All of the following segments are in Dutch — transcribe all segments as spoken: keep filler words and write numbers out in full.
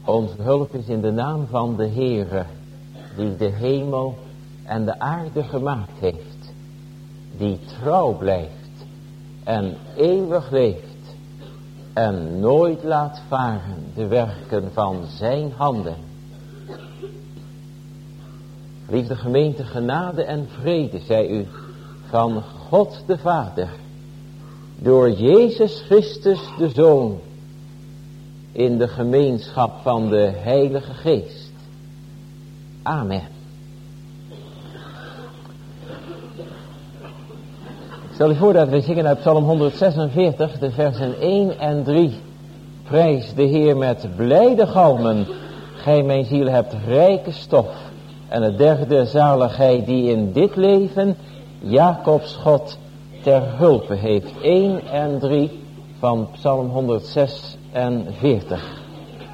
Onze hulp is in de naam van de Heere, die de hemel en de aarde gemaakt heeft, die trouw blijft en eeuwig leeft en nooit laat varen de werken van zijn handen. Liefde gemeente, genade en vrede zij u van God de Vader, door Jezus Christus de Zoon, in de gemeenschap van de Heilige Geest. Amen. Ik stel u voor dat we zingen uit Psalm honderdzesenveertig, de versen één en drie. Prijs de Heer met blijde galmen, gij mijn ziel hebt rijke stof. En het derde, zaligheid die in dit leven Jacobs God ter hulpe heeft. één en drie van Psalm honderdzesenveertig.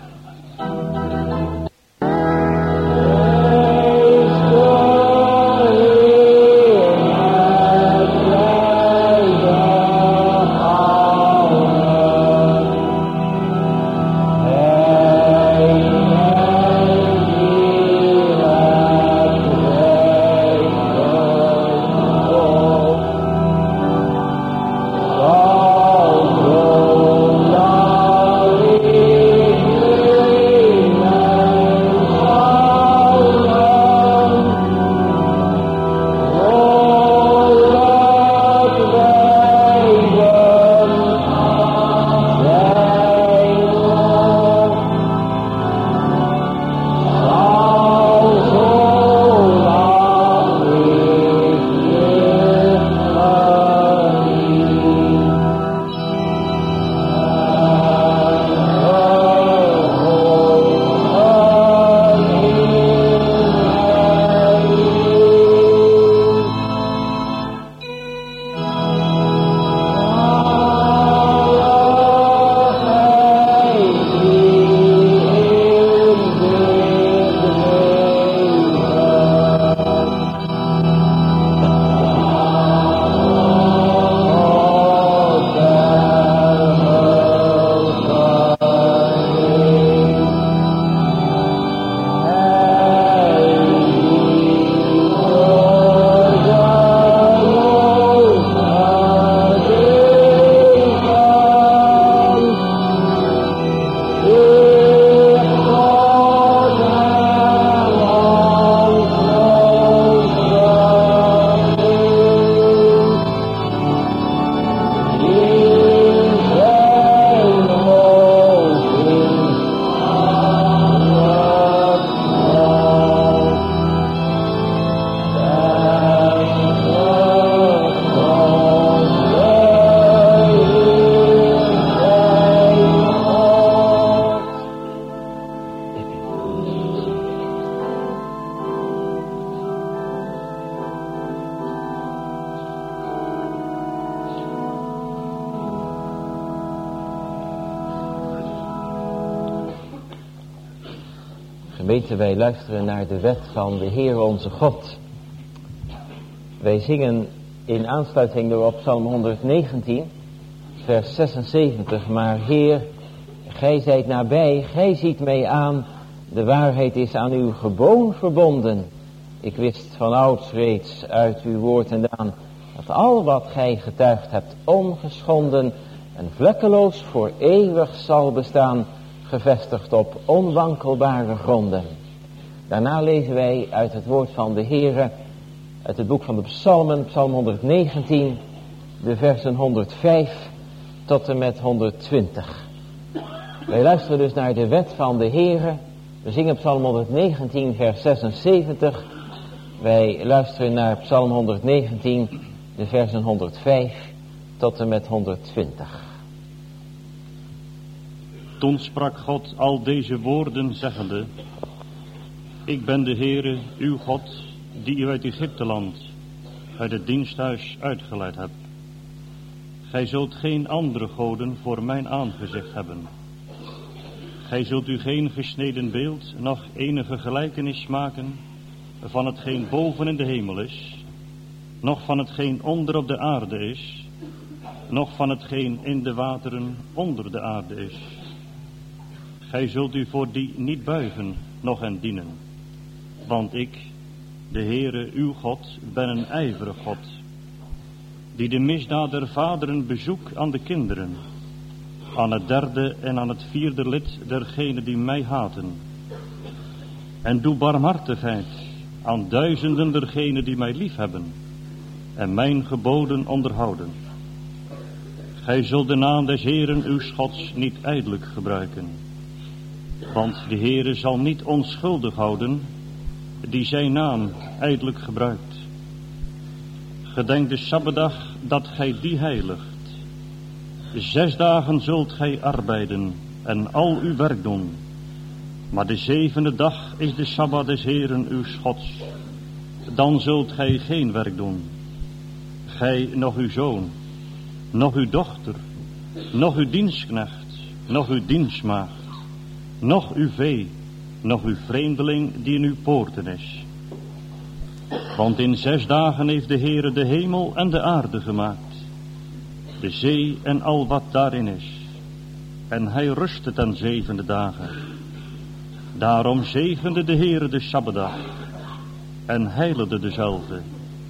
Gemeente, wij luisteren naar de wet van de Heer onze God. Wij zingen in aansluiting door op Psalm honderdnegentien, vers zesenzeventig. Maar Heer, gij zijt nabij, gij ziet mij aan, de waarheid is aan uw geboon verbonden. Ik wist van ouds reeds uit uw woord en daan, dat al wat gij getuigd hebt ongeschonden en vlekkeloos voor eeuwig zal bestaan, gevestigd op onwankelbare gronden. Daarna lezen wij uit het woord van de Heere, uit het boek van de Psalmen, Psalm honderdnegentien, de versen honderdvijf tot en met honderdtwintig. Wij luisteren dus naar de wet van de Heere. We zingen Psalm honderdnegentien, vers zesenzeventig. Wij luisteren naar Psalm honderdnegentien, de versen honderdvijf tot en met honderdtwintig. Toen sprak God al deze woorden zeggende: Ik ben de Heere, uw God, die u uit Egypteland, uit het diensthuis uitgeleid hebt. Gij zult geen andere goden voor mijn aangezicht hebben. Gij zult u geen gesneden beeld, noch enige gelijkenis maken van hetgeen boven in de hemel is, noch van hetgeen onder op de aarde is, noch van hetgeen in de wateren onder de aarde is. gij zult u voor die niet buigen, noch hen dienen. Want ik, de Heere, uw God, ben een ijverig God, die de misdaad der vaderen bezoekt aan de kinderen, aan het derde en aan het vierde lid dergenen die mij haten. En doe barmhartigheid aan duizenden dergenen die mij liefhebben en mijn geboden onderhouden. Gij zult de naam des Heeren uw Gods niet ijdelijk gebruiken, want de Heere zal niet onschuldig houden die zijn naam ijdelijk gebruikt. Gedenk de Sabbatdag dat gij die heiligt. Zes dagen zult gij arbeiden en al uw werk doen, maar de zevende dag is de Sabbat des Heeren uw Gods. Dan zult gij geen werk doen, gij nog uw zoon, nog uw dochter, nog uw dienstknecht, nog uw dienstmaagd, nog uw vee, nog uw vreemdeling die in uw poorten is. Want in zes dagen heeft de Heere de hemel en de aarde gemaakt, de zee en al wat daarin is. En hij rustte ten zevende dagen. Daarom zegende de Heere de Sabbatdag en heiligde dezelfde.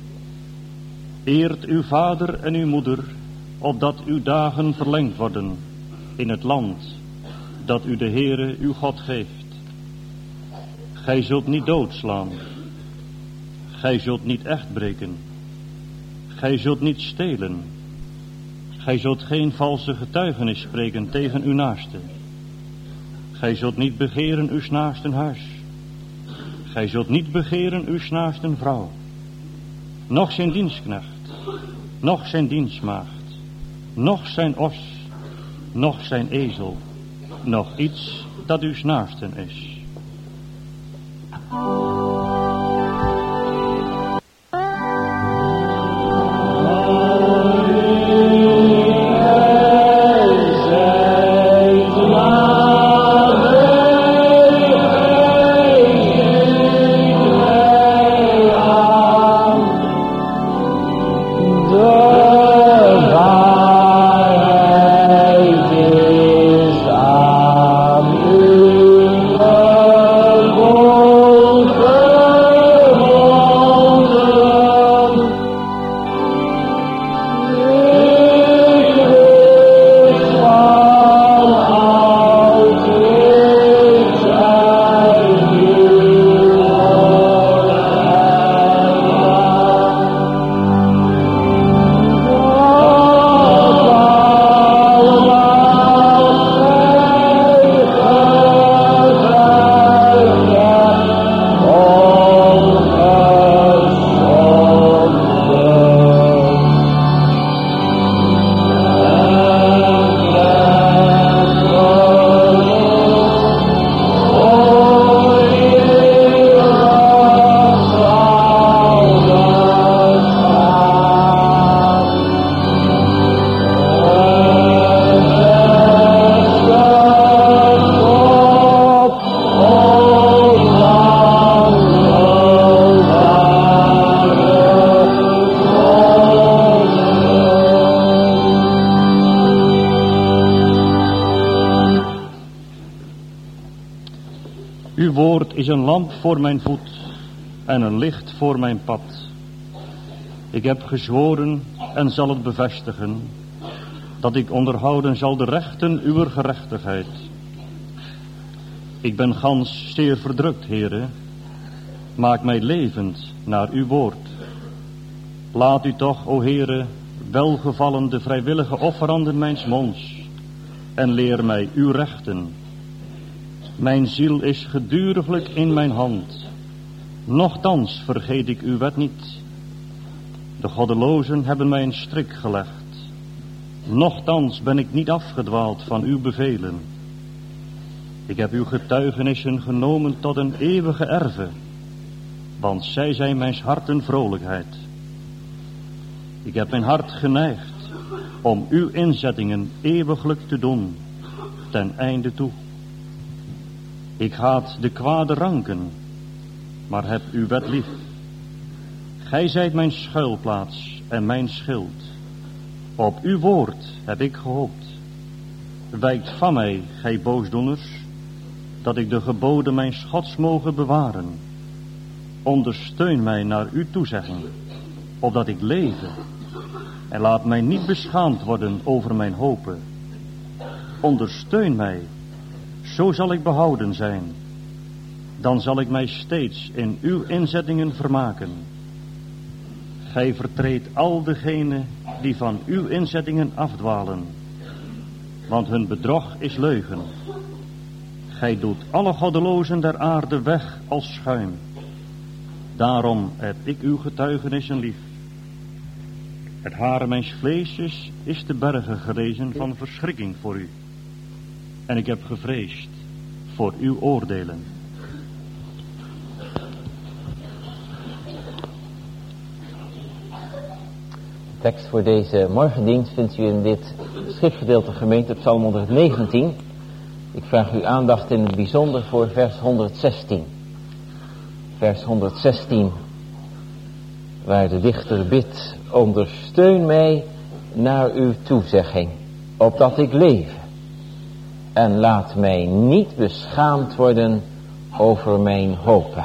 Eert uw vader en uw moeder, opdat uw dagen verlengd worden in het land dat u de Heere uw God geeft. Gij zult niet doodslaan. Gij zult niet echt breken. Gij zult niet stelen. Gij zult geen valse getuigenis spreken tegen uw naaste. Gij zult niet begeren uw naasten huis. Gij zult niet begeren uw naasten vrouw. Noch zijn dienstknecht, noch zijn dienstmaagd, noch zijn os, noch zijn ezel, noch iets dat uw naasten is. Uw woord is een lamp voor mijn voet en een licht voor mijn pad. Ik heb gezworen en zal het bevestigen, dat ik onderhouden zal de rechten uwer gerechtigheid. Ik ben gans zeer verdrukt, Heere. Maak mij levend naar uw woord. Laat u toch, o Heere, welgevallen de vrijwillige offeranden mijns monds en leer mij uw rechten. Mijn ziel is geduriglijk in mijn hand. Nochtans vergeet ik uw wet niet. De goddelozen hebben mij een strik gelegd. Nochtans ben ik niet afgedwaald van uw bevelen. Ik heb uw getuigenissen genomen tot een eeuwige erve, want zij zijn mijn harten vrolijkheid. Ik heb mijn hart geneigd om uw inzettingen eeuwiglijk te doen, ten einde toe. Ik haat de kwade ranken, maar heb uw wet lief. Gij zijt mijn schuilplaats en mijn schild. Op uw woord heb ik gehoopt. Wijkt van mij, gij boosdoeners, dat ik de geboden mijn Gods mogen bewaren. Ondersteun mij naar uw toezegging, opdat ik leve. En laat mij niet beschaamd worden over mijn hopen. Ondersteun mij, zo zal ik behouden zijn. Dan zal ik mij steeds in uw inzettingen vermaken. Gij vertreedt al degenen die van uw inzettingen afdwalen, want hun bedrog is leugen. Gij doet alle goddelozen der aarde weg als schuim. Daarom heb ik uw getuigenissen lief. Het haren mijns vleesjes is te bergen gerezen van verschrikking voor u. En ik heb gevreesd voor uw oordelen. De tekst voor deze morgendienst vindt u in dit schriftgedeelte gemeente op Psalm honderdnegentien. Ik vraag uw aandacht in het bijzonder voor vers honderdzestien. Vers honderdzestien, waar de dichter bidt: ondersteun mij naar uw toezegging, opdat ik leve. En laat mij niet beschaamd worden over mijn hopen.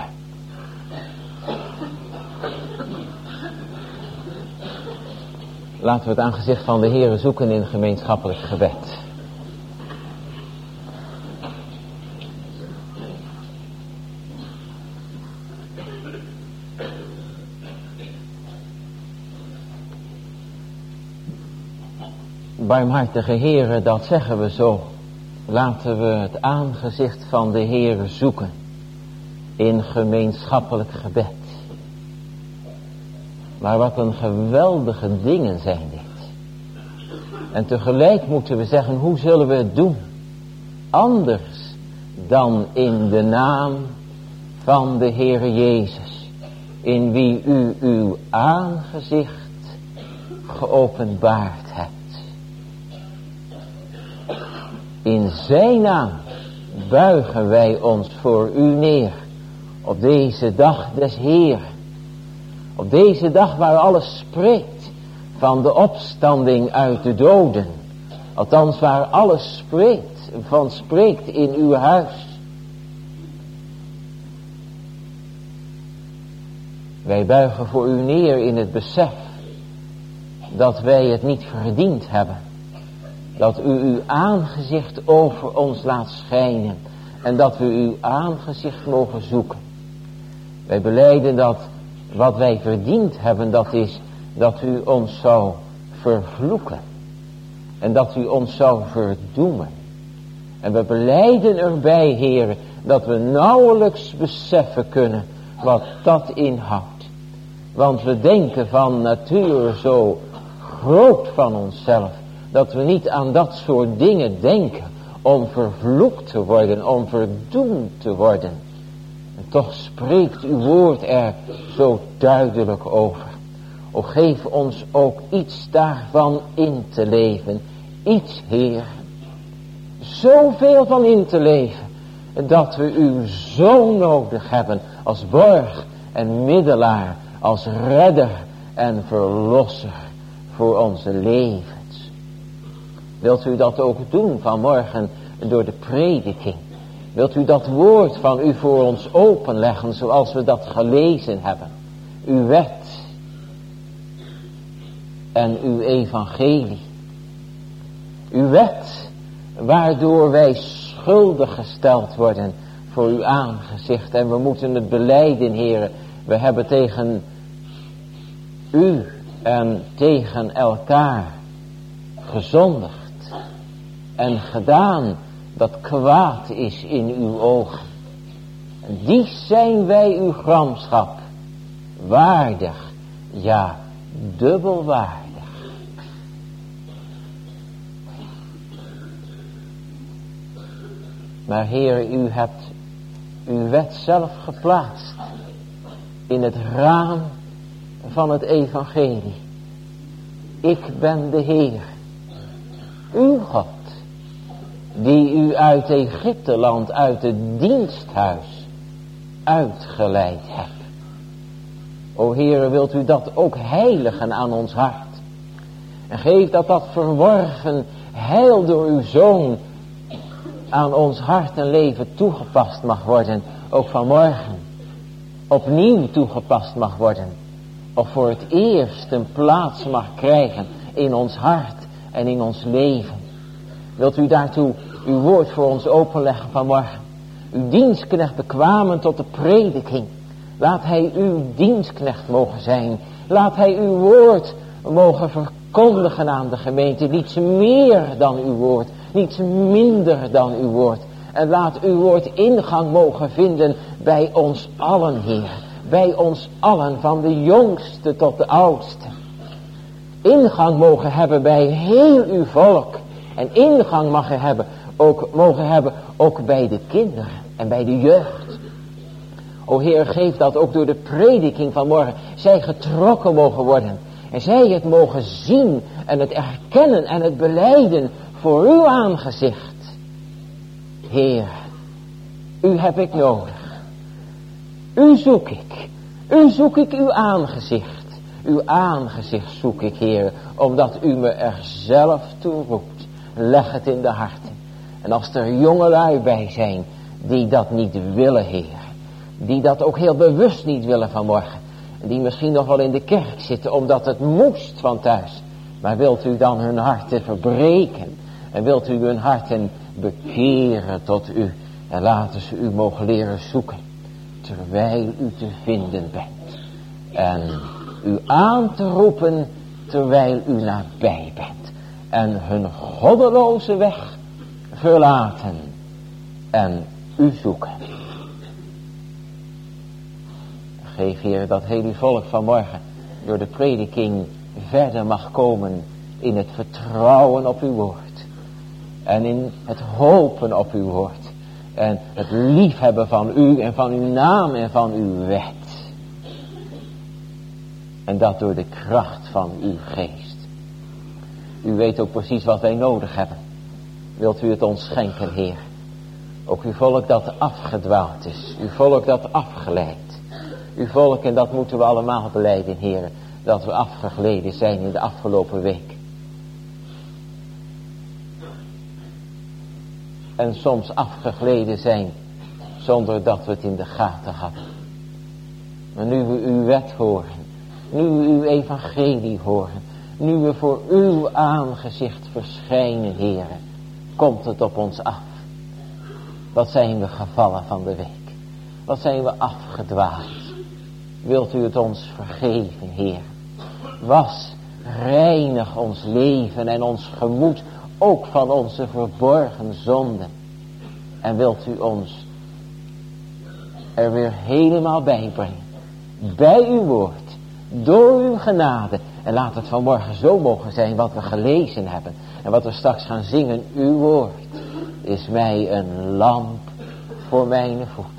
Laten we het aangezicht van de Heere zoeken in gemeenschappelijk gebed. Barmhartige Heere, dat zeggen we zo. Laten we het aangezicht van de Heere zoeken in gemeenschappelijk gebed. Maar wat een geweldige dingen zijn dit. En tegelijk moeten we zeggen, hoe zullen we het doen? Anders dan in de naam van de Heere Jezus, in wie u uw aangezicht geopenbaard hebt. In zijn naam buigen wij ons voor u neer op deze dag des Heeren. Op deze dag waar alles spreekt van de opstanding uit de doden. Althans waar alles spreekt, van spreekt in uw huis. Wij buigen voor u neer in het besef dat wij het niet verdiend hebben. Dat u uw aangezicht over ons laat schijnen. En dat we uw aangezicht mogen zoeken. Wij belijden dat wat wij verdiend hebben, dat is dat u ons zou vervloeken. En dat u ons zou verdoemen. En we belijden erbij, Heer, dat we nauwelijks beseffen kunnen wat dat inhoudt. Want we denken van nature zo groot van onszelf, dat we niet aan dat soort dingen denken om vervloekt te worden, om verdoemd te worden. En toch spreekt uw woord er zo duidelijk over. O, geef ons ook iets daarvan in te leven. Iets, Heer. Zoveel van in te leven. Dat we u zo nodig hebben als borg en middelaar. Als redder en verlosser voor onze levens. Wilt u dat ook doen vanmorgen door de prediking? Wilt u dat woord van u voor ons openleggen zoals we dat gelezen hebben? Uw wet en uw evangelie. Uw wet waardoor wij schuldig gesteld worden voor uw aangezicht. En we moeten het belijden, Heere. We hebben tegen u en tegen elkaar gezondigd en gedaan dat kwaad is in uw ogen. En die zijn wij uw gramschap waardig, ja, dubbel waardig. Maar Heer, u hebt uw wet zelf geplaatst in het raam van het evangelie. Ik ben de Heer, uw God, die u uit Egypteland, uit het diensthuis uitgeleid hebt. O Heere, wilt u dat ook heiligen aan ons hart. En geef dat dat verworven heil door uw Zoon aan ons hart en leven toegepast mag worden, ook vanmorgen, opnieuw toegepast mag worden, of voor het eerst een plaats mag krijgen in ons hart en in ons leven. Wilt u daartoe uw woord voor ons openleggen vanmorgen? Uw dienstknecht bekwamen tot de prediking. Laat hij uw dienstknecht mogen zijn. Laat hij uw woord mogen verkondigen aan de gemeente. Niets meer dan uw woord. Niets minder dan uw woord. En laat uw woord ingang mogen vinden bij ons allen, Heer. Bij ons allen, van de jongste tot de oudste. Ingang mogen hebben bij heel uw volk. En ingang mag er hebben, ook, mogen hebben ook bij de kinderen en bij de jeugd. O Heer, geef dat ook door de prediking van morgen zij getrokken mogen worden. En zij het mogen zien en het erkennen en het belijden voor uw aangezicht. Heer, u heb ik nodig. U zoek ik. U zoek ik uw aangezicht. Uw aangezicht zoek ik, Heer, omdat u me er zelf toe roept. Leg het in de harten. En als er jongelui bij zijn die dat niet willen, Heer. Die dat ook heel bewust niet willen vanmorgen. Die misschien nog wel in de kerk zitten omdat het moest van thuis. Maar wilt u dan hun harten verbreken. En wilt u hun harten bekeren tot u. En laten ze u mogen leren zoeken. Terwijl u te vinden bent. En u aan te roepen terwijl u nabij bent. En hun goddeloze weg verlaten. En u zoeken. Geef, Heer, dat heel uw volk vanmorgen door de prediking verder mag komen in het vertrouwen op uw woord. En in het hopen op uw woord. En het liefhebben van u en van uw naam en van uw wet. En dat door de kracht van uw geest. U weet ook precies wat wij nodig hebben. Wilt u het ons schenken, Heer? Ook uw volk dat afgedwaald is. Uw volk dat afgeleid. Uw volk, en dat moeten we allemaal belijden, Heer, dat we afgegleden zijn in de afgelopen week. En soms afgegleden zijn zonder dat we het in de gaten hadden. Maar nu we uw wet horen, nu we uw evangelie horen, nu we voor uw aangezicht verschijnen, Heer, komt het op ons af. Wat zijn we gevallen van de week? Wat zijn we afgedwaald? Wilt u het ons vergeven, Heer? Was, reinig ons leven en ons gemoed ook van onze verborgen zonden. En wilt u ons er weer helemaal bij brengen. Bij uw woord. Door uw genade. En laat het vanmorgen zo mogen zijn wat we gelezen hebben. En wat we straks gaan zingen. Uw woord is mij een lamp voor mijn voet.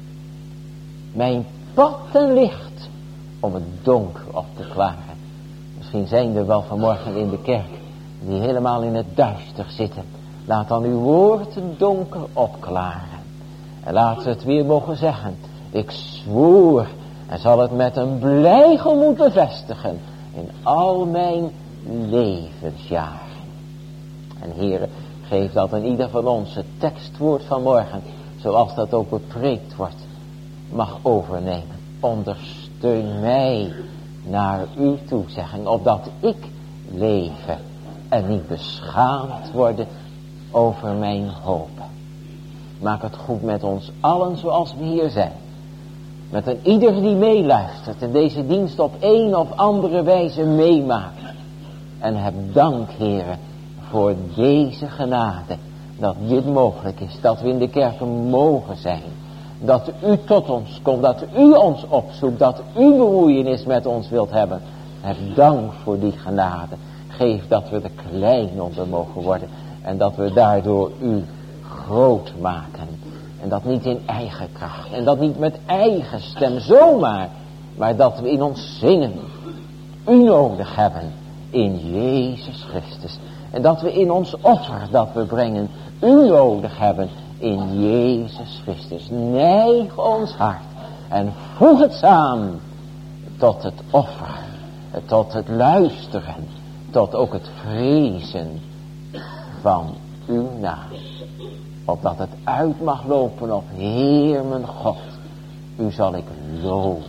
Mijn pad en licht om het donker op te klaren. Misschien zijn er wel vanmorgen in de kerk die helemaal in het duister zitten. Laat dan uw woord het donker opklaren. En laat ze het weer mogen zeggen. Ik zwoer en zal het met een blij gemoed bevestigen in al mijn levensjaren. En Heere, geef dat aan ieder van ons het tekstwoord van morgen, zoals dat ook bepreekt wordt, mag overnemen. Ondersteun mij naar uw toezegging, opdat ik leven en niet beschaamd worden over mijn hoop. Maak het goed met ons allen zoals we hier zijn. Met een ieder die meeluistert en deze dienst op een of andere wijze meemaakt. En heb dank, Heere, voor deze genade. Dat dit mogelijk is, dat we in de kerken mogen zijn. Dat u tot ons komt, dat u ons opzoekt, dat u bemoeienis met ons wilt hebben. Heb dank voor die genade. Geef dat we er klein onder mogen worden. En dat we daardoor u groot maken. En dat niet in eigen kracht. En dat niet met eigen stem zomaar. Maar dat we in ons zingen u nodig hebben in Jezus Christus. En dat we in ons offer dat we brengen u nodig hebben in Jezus Christus. Neig ons hart en voeg het samen tot het offer. Tot het luisteren. Tot ook het vrezen van uw naam. opdat het uit mag lopen op Heer mijn God. U zal ik loven.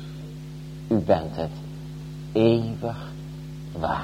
U bent het eeuwig waard.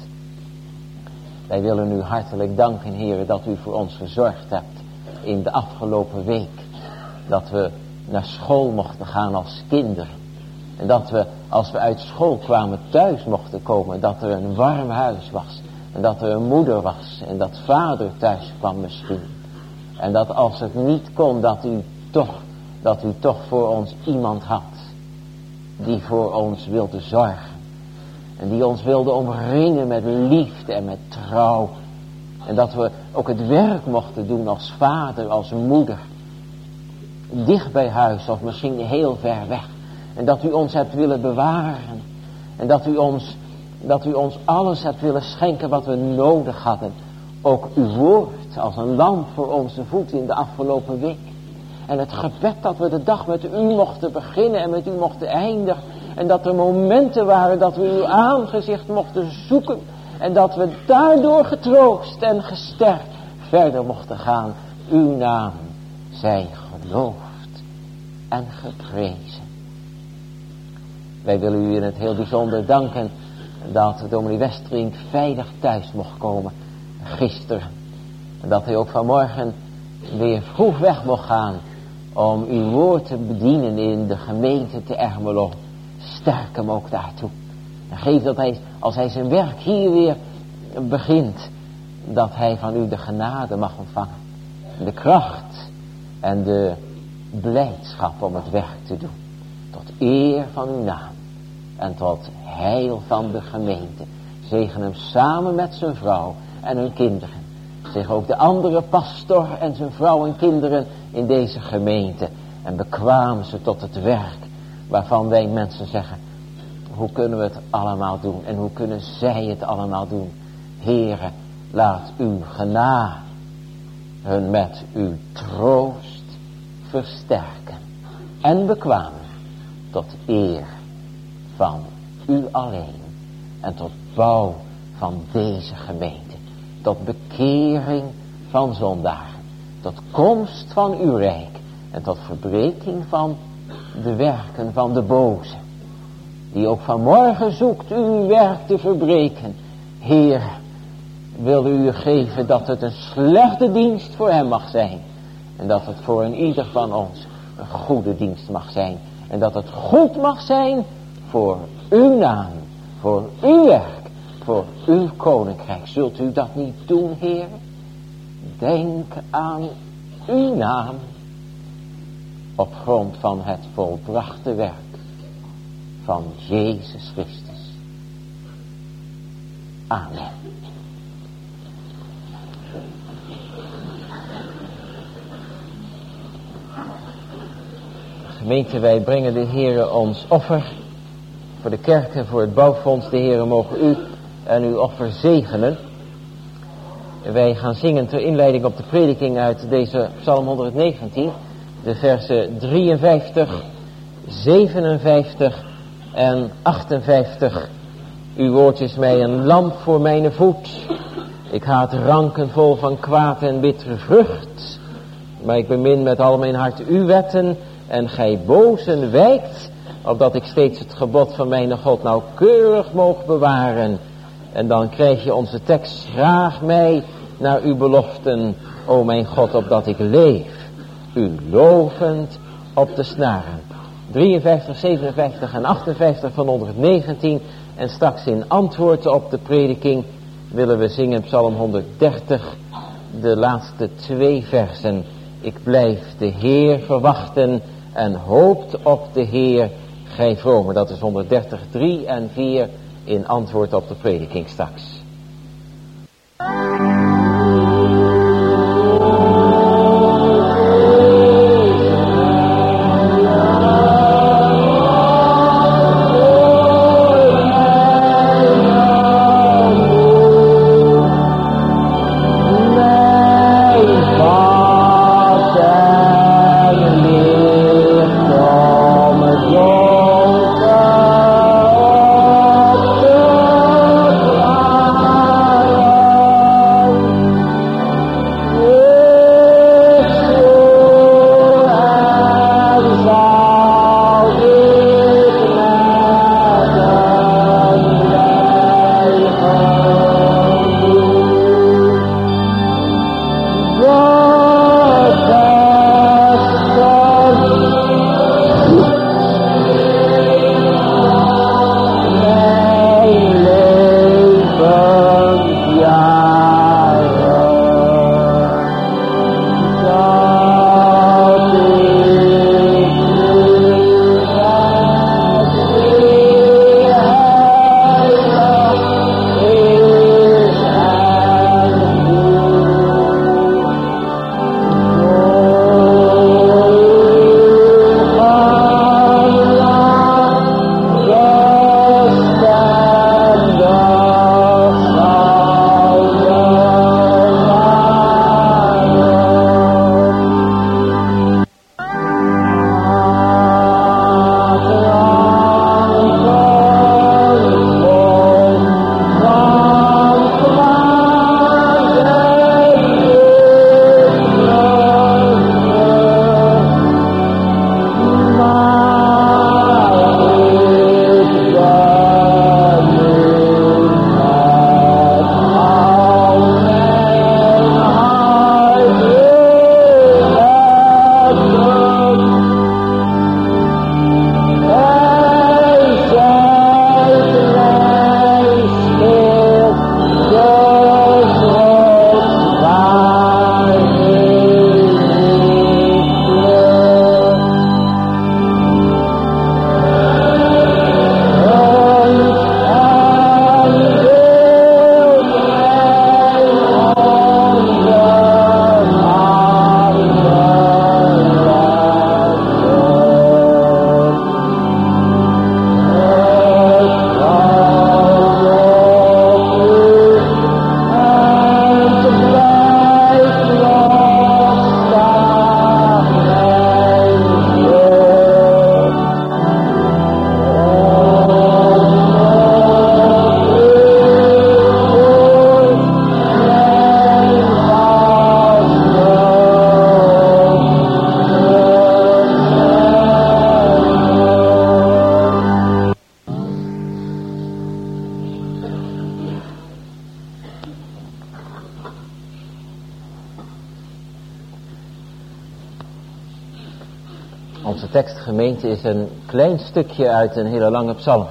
Wij willen u hartelijk danken, Heer, dat u voor ons gezorgd hebt in de afgelopen week. Dat we naar school mochten gaan als kinderen. En dat we, als we uit school kwamen, thuis mochten komen. Dat er een warm huis was. En dat er een moeder was. En dat vader thuis kwam misschien. En dat als het niet kon, dat u toch, dat u toch voor ons iemand had. Die voor ons wilde zorgen. En die ons wilde omringen met liefde en met trouw. En dat we ook het werk mochten doen als vader, als moeder. Dicht bij huis of misschien heel ver weg. En dat u ons hebt willen bewaren. En dat u ons, dat u ons alles hebt willen schenken wat we nodig hadden. Ook uw woord als een lamp voor onze voet in de afgelopen week. En het gebed dat we de dag met u mochten beginnen en met u mochten eindigen. En dat er momenten waren dat we uw aangezicht mochten zoeken. En dat we daardoor getroost en gesterkt verder mochten gaan. Uw naam zij geloofd en geprezen. Wij willen u in het heel bijzonder danken dat dominee Westerink veilig thuis mocht komen gisteren. En dat hij ook vanmorgen weer vroeg weg mocht gaan om uw woord te bedienen in de gemeente te Ermelo. Sterk hem ook daartoe. En geef dat hij, als hij zijn werk hier weer begint, dat hij van u de genade mag ontvangen. De kracht en de blijdschap om het werk te doen. Tot eer van uw naam. En tot heil van de gemeente. Zegen hem samen met zijn vrouw en hun kinderen. Zeg ook de andere pastor en zijn vrouw en kinderen in deze gemeente. En bekwaam ze tot het werk waarvan wij mensen zeggen. Hoe kunnen we het allemaal doen? En hoe kunnen zij het allemaal doen? Heere, laat uw genade hun met uw troost versterken. En bekwamen tot eer van u alleen. En tot bouw van deze gemeente. Tot bekering van zondaren. Tot komst van uw rijk. En tot verbreking van de werken van de boze. Die ook vanmorgen zoekt uw werk te verbreken. Heer, wil u geven dat het een slechte dienst voor hem mag zijn. En dat het voor een ieder van ons een goede dienst mag zijn. En dat het goed mag zijn voor uw naam. Voor uw werk. Voor uw koninkrijk. Zult u dat niet doen, Heer? Denk aan uw naam. Op grond van het volbrachte werk van Jezus Christus. Amen. Gemeente, wij brengen de Heere ons offer voor de kerk en voor het bouwfonds. De Heere mogen u en uw offer zegenen. Wij gaan zingen ter inleiding op de prediking uit deze Psalm honderdnegentien. De versen drieënvijftig, zevenenvijftig en achtenvijftig. Uw woord is mij een lamp voor mijn voet. Ik haat ranken vol van kwaad en bittere vrucht. Maar ik bemin met al mijn hart uw wetten. En gij bozen wijkt, opdat ik steeds het gebod van mijn God nauwkeurig moog bewaren. En dan krijg je onze tekst. Schraag mij naar uw beloften, o mijn God, opdat ik leef. U lovend op de snaren. drieënvijftig, zevenenvijftig en achtenvijftig van honderdnegentien. En straks in antwoord op de prediking willen we zingen Psalm honderddertig. De laatste twee versen. Ik blijf de Heer verwachten en hoopt op de Heer, gij vromen. Dat is honderddertig, drie en vier in antwoord op de prediking straks. Oh, Onze tekstgemeente is een klein stukje uit een hele lange psalm.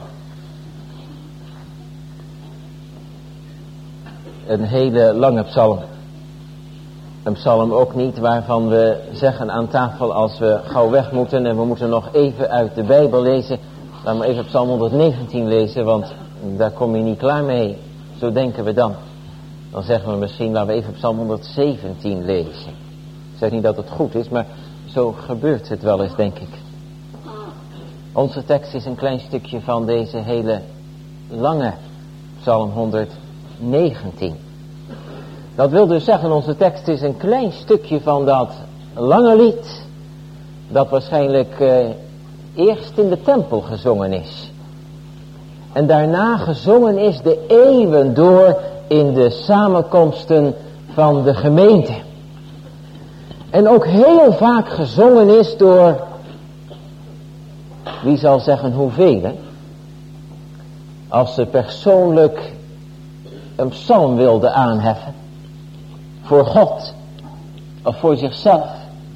Een hele lange psalm. Een psalm ook niet waarvan we zeggen aan tafel als we gauw weg moeten en we moeten nog even uit de Bijbel lezen. Laten we even psalm honderdnegentien lezen, want daar kom je niet klaar mee. Zo denken we dan. Dan zeggen we misschien, laten we even psalm honderdzeventien lezen. Ik zeg niet dat het goed is, maar zo gebeurt het wel eens, denk ik. Onze tekst is een klein stukje van deze hele lange psalm honderdnegentien. Dat wil dus zeggen, onze tekst is een klein stukje van dat lange lied, dat waarschijnlijk eh, eerst in de tempel gezongen is. En daarna gezongen is de eeuwen door in de samenkomsten van de gemeente. En ook heel vaak gezongen is door, wie zal zeggen hoeveel, hè? Als ze persoonlijk een psalm wilden aanheffen. Voor God. Of voor zichzelf.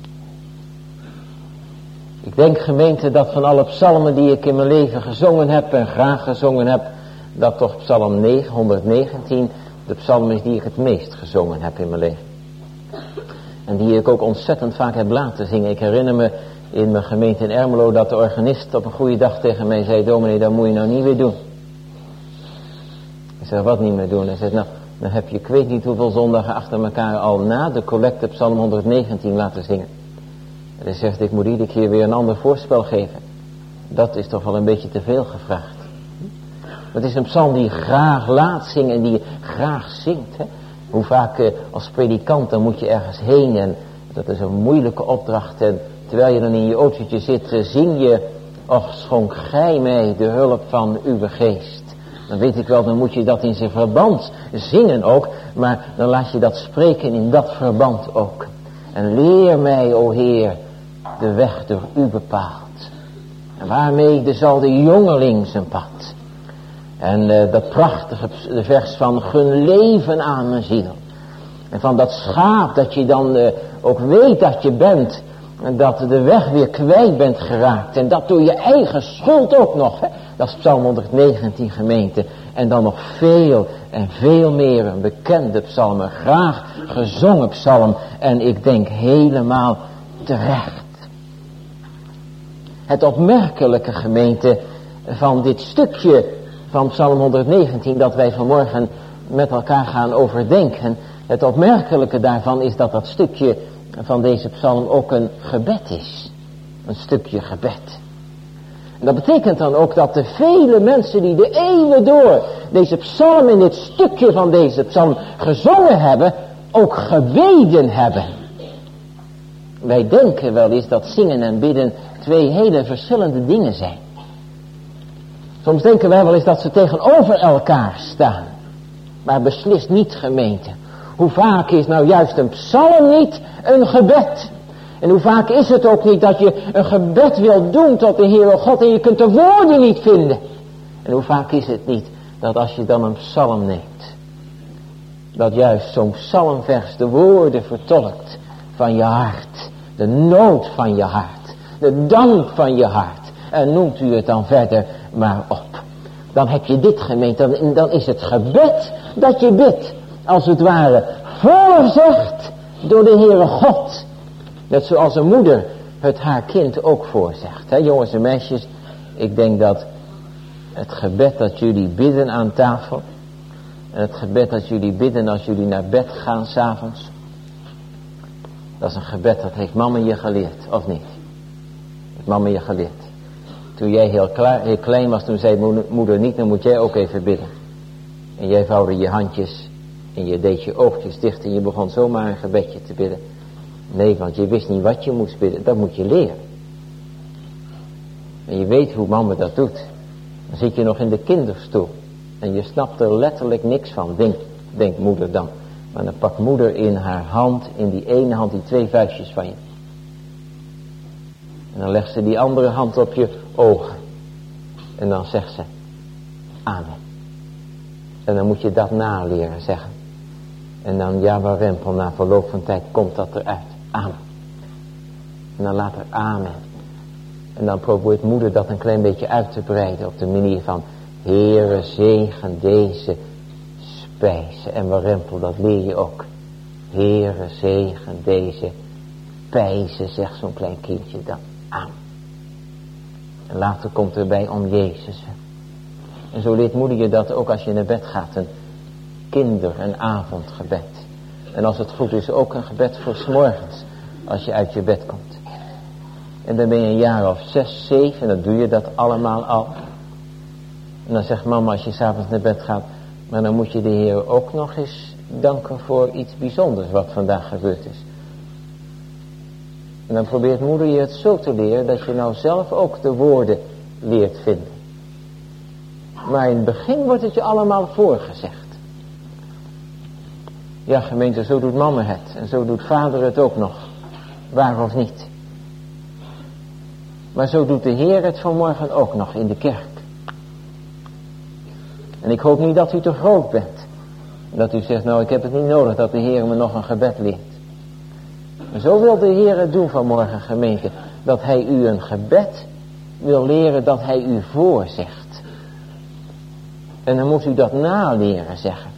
Ik denk, gemeente, dat van alle psalmen die ik in mijn leven gezongen heb en graag gezongen heb, dat toch psalm honderdnegentien de psalm is die ik het meest gezongen heb in mijn leven. En die ik ook ontzettend vaak heb laten zingen. Ik herinner me in mijn gemeente in Ermelo dat de organist op een goede dag tegen mij zei: dominee, dat moet je nou niet weer doen. Ik zeg, wat niet meer doen? Hij zegt, nou, dan heb je, ik weet niet hoeveel zondagen achter elkaar al na de collecte psalm honderdnegentien laten zingen. En hij zegt, ik moet iedere keer weer een ander voorspel geven. Dat is toch wel een beetje te veel gevraagd. Het is een psalm die je graag laat zingen en die je graag zingt. Hè? Hoe vaak eh, als predikant dan moet je ergens heen en dat is een moeilijke opdracht. En terwijl je dan in je autootje zit, eh, zing je, och schonk gij mij de hulp van uw geest. Dan weet ik wel, dan moet je dat in zijn verband zingen ook, maar dan laat je dat spreken in dat verband ook. En leer mij, o Heer, de weg door u bepaald. En waarmee zal de jongeling zijn pad. En uh, dat prachtige vers van gun leven aan mijn ziel. En van dat schaap dat je dan uh, ook weet dat je bent. En dat de weg weer kwijt bent geraakt. En dat door je eigen schuld ook nog. Hè? Dat is psalm honderdnegentien, gemeente. En dan nog veel en veel meer een bekende psalm. Een graag gezongen psalm. En ik denk helemaal terecht. Het opmerkelijke, gemeente, van dit stukje van psalm honderdnegentien dat wij vanmorgen met elkaar gaan overdenken. Het opmerkelijke daarvan is dat dat stukje van deze psalm ook een gebed is. Een stukje gebed. En dat betekent dan ook dat de vele mensen die de eeuwen door deze psalm in dit stukje van deze psalm gezongen hebben, ook gebeden hebben. Wij denken wel eens dat zingen en bidden twee hele verschillende dingen zijn. Soms denken wij wel eens dat ze tegenover elkaar staan. Maar beslist niet, gemeente. Hoe vaak is nou juist een psalm niet een gebed? En hoe vaak is het ook niet dat je een gebed wilt doen tot de Heere God en je kunt de woorden niet vinden? En hoe vaak is het niet dat als je dan een psalm neemt, dat juist zo'n psalmvers de woorden vertolkt van je hart, de nood van je hart, de dank van je hart. En noemt u het dan verder maar op. Dan heb je dit, gemeente, dan, dan is het gebed dat je bidt, als het ware, voorzegd door de Heere God. Net zoals een moeder het haar kind ook voorzegt. He, jongens en meisjes, ik denk dat het gebed dat jullie bidden aan tafel, en het gebed dat jullie bidden als jullie naar bed gaan 's avonds, dat is een gebed dat heeft mama je geleerd, of niet? Heeft mama je geleerd. Toen jij heel, klaar, heel klein was, toen zei moeder niet, dan moet jij ook even bidden. En jij vouwde je handjes en je deed je oogjes dicht en je begon zomaar een gebedje te bidden. Nee, want je wist niet wat je moest bidden, dat moet je leren. En je weet hoe mama dat doet. Dan zit je nog in de kinderstoel en je snapt er letterlijk niks van, denkt denk moeder dan. Maar dan pakt moeder in haar hand, in die ene hand, die twee vuistjes van je. En dan legt ze die andere hand op je ogen. En dan zegt ze, amen. En dan moet je dat naleren zeggen. En dan, ja, waar rempel, na verloop van tijd komt dat eruit. Amen. En dan later amen. En dan probeert moeder dat een klein beetje uit te breiden op de manier van: Heere, zegen deze spijzen. En warempel, dat leer je ook. Heere, zegen deze spijzen, zegt zo'n klein kindje dan aan. En later komt erbij om Jezus. En zo leert moeder je dat ook als je naar bed gaat. Een kinder, een avondgebed. En als het goed is ook een gebed voor 's morgens. Als je uit je bed komt. En dan ben je een jaar of zes, zeven. En dan doe je dat allemaal al. En dan zegt mama als je 's avonds naar bed gaat. Maar dan moet je de Heer ook nog eens danken voor iets bijzonders wat vandaag gebeurd is. En dan probeert moeder je het zo te leren dat je nou zelf ook de woorden leert vinden. Maar in het begin wordt het je allemaal voorgezegd. Ja, gemeente, zo doet mama het. En zo doet vader het ook nog. Waar of niet. Maar zo doet de Heer het vanmorgen ook nog in de kerk. En ik hoop niet dat u te groot bent. Dat u zegt, nou ik heb het niet nodig dat de Heer me nog een gebed leert. Maar zo wil de Heer het doen vanmorgen, gemeente. Dat hij u een gebed wil leren dat hij u voorzegt. En dan moet u dat naleren zeggen.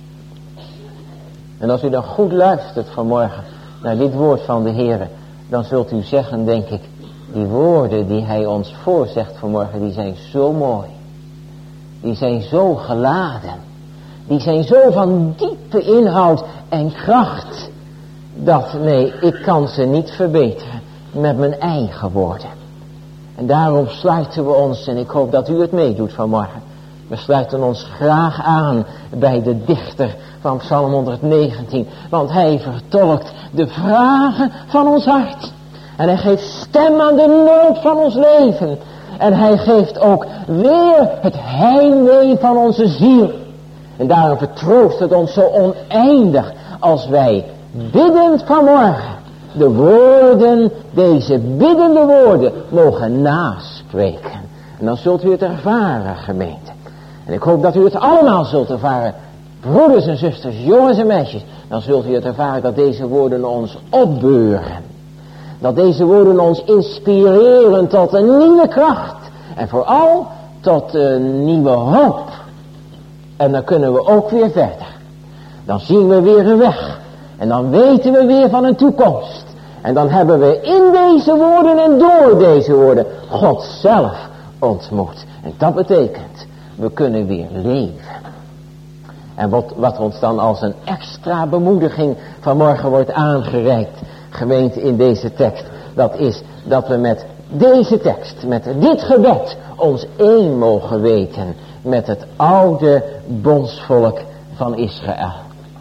En als u dan goed luistert vanmorgen naar dit woord van de Heer, dan zult u zeggen, denk ik, die woorden die hij ons voorzegt vanmorgen, die zijn zo mooi. Die zijn zo geladen. Die zijn zo van diepe inhoud en kracht. Dat, nee, ik kan ze niet verbeteren met mijn eigen woorden. En daarom sluiten we ons, en ik hoop dat u het meedoet vanmorgen. We sluiten ons graag aan bij de dichter van Psalm honderdnegentien. Want hij vertolkt de vragen van ons hart. En hij geeft stem aan de nood van ons leven. En hij geeft ook weer het heimwee van onze ziel. En daarom vertroost het ons zo oneindig als wij biddend vanmorgen de woorden, deze biddende woorden, mogen naspreken. En dan zult u het ervaren, gemeente. En ik hoop dat u het allemaal zult ervaren, broeders en zusters, jongens en meisjes. Dan zult u het ervaren dat deze woorden ons opbeuren. Dat deze woorden ons inspireren tot een nieuwe kracht. En vooral tot een nieuwe hoop. En dan kunnen we ook weer verder. Dan zien we weer een weg. En dan weten we weer van een toekomst. En dan hebben we in deze woorden en door deze woorden God zelf ontmoet. En dat betekent, we kunnen weer leven. En wat, wat ons dan als een extra bemoediging vanmorgen wordt aangereikt, gemeente, in deze tekst, dat is dat we met deze tekst, met dit gebed, ons één mogen weten met het oude bondsvolk van Israël.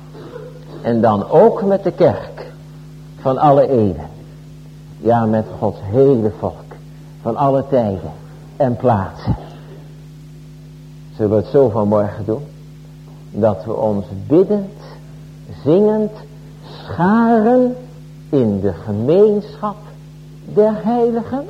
En dan ook met de kerk van alle eeuwen. Ja, met Gods hele volk van alle tijden en plaatsen. Zullen we het zo vanmorgen doen? Dat we ons biddend, zingend scharen in de gemeenschap der heiligen.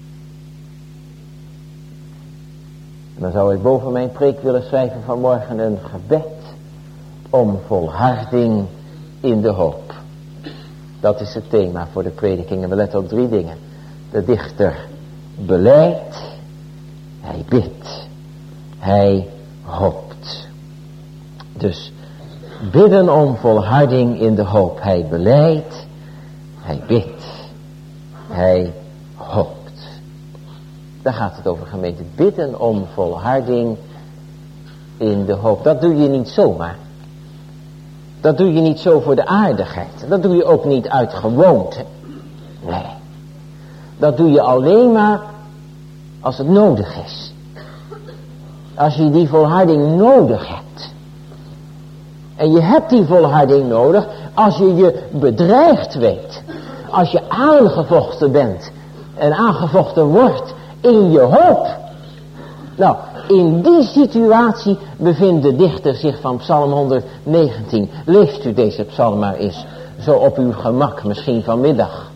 En dan zou ik boven mijn preek willen schrijven vanmorgen een gebed om volharding in de hoop. Dat is het thema voor de prediking. En we letten op drie dingen. De dichter belijdt, hij bidt, hij hoopt. Dus bidden om volharding in de hoop. Hij belijdt, hij bidt, hij hoopt. Daar gaat het over, gemeente. Bidden om volharding in de hoop. Dat doe je niet zomaar. Dat doe je niet zo voor de aardigheid. Dat doe je ook niet uit gewoonte. Nee. Dat doe je alleen maar als het nodig is. Als je die volharding nodig hebt. En je hebt die volharding nodig als je je bedreigd weet. Als je aangevochten bent. En aangevochten wordt in je hoop. Nou, in die situatie bevindt de dichter zich van Psalm honderdnegentien. Leest u deze psalm maar eens. Zo op uw gemak, misschien vanmiddag.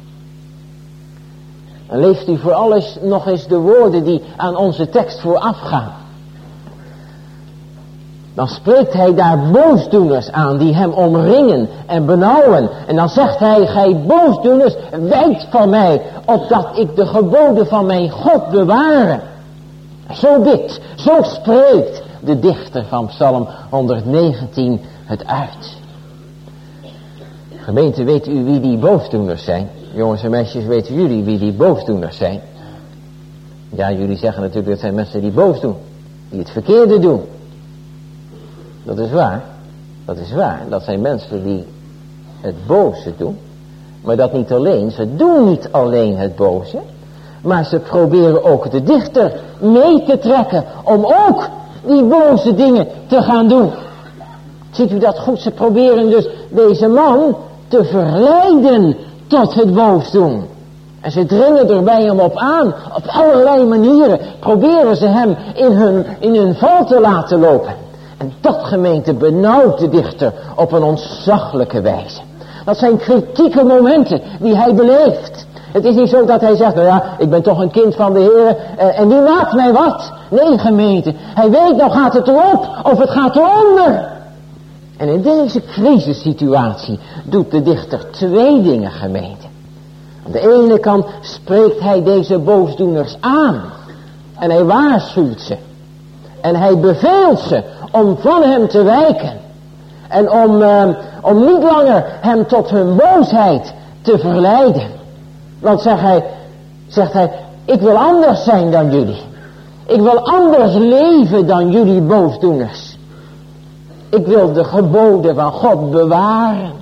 En leest u vooral eens, nog eens de woorden die aan onze tekst voorafgaan. dan spreekt hij daar boosdoeners aan die hem omringen en benauwen. En dan zegt hij, gij boosdoeners, wijkt van mij, opdat ik de geboden van mijn God beware. Zo bidt, zo spreekt de dichter van Psalm honderdnegentien het uit. Gemeente, weet u wie die boosdoeners zijn? Jongens en meisjes, weten jullie wie die boosdoeners zijn? Ja, jullie zeggen natuurlijk dat zijn mensen die boos doen. Die het verkeerde doen. Dat is waar. Dat is waar. Dat zijn mensen die het boze doen. Maar dat niet alleen. Ze doen niet alleen het boze. Maar ze proberen ook de dichter mee te trekken. Om ook die boze dingen te gaan doen. Ziet u dat goed? Ze proberen dus deze man te verleiden tot het boos doen. En ze dringen er bij hem op aan. Op allerlei manieren proberen ze hem in hun, in hun val te laten lopen. En dat, gemeente, benauwt de dichter op een ontzaglijke wijze. Dat zijn kritieke momenten die hij beleeft. Het is niet zo dat hij zegt, nou ja, ik ben toch een kind van de Heer eh, en die maakt mij wat. Nee, gemeente, hij weet, nou gaat het erop of het gaat eronder. En in deze crisissituatie doet de dichter twee dingen, gemeente. Aan de ene kant spreekt hij deze boosdoeners aan. En hij waarschuwt ze. En hij beveelt ze om van hem te wijken. En om, uh, om niet langer hem tot hun boosheid te verleiden. Want zegt hij, zegt hij, ik wil anders zijn dan jullie. Ik wil anders leven dan jullie boosdoeners. Ik wil de geboden van God bewaren.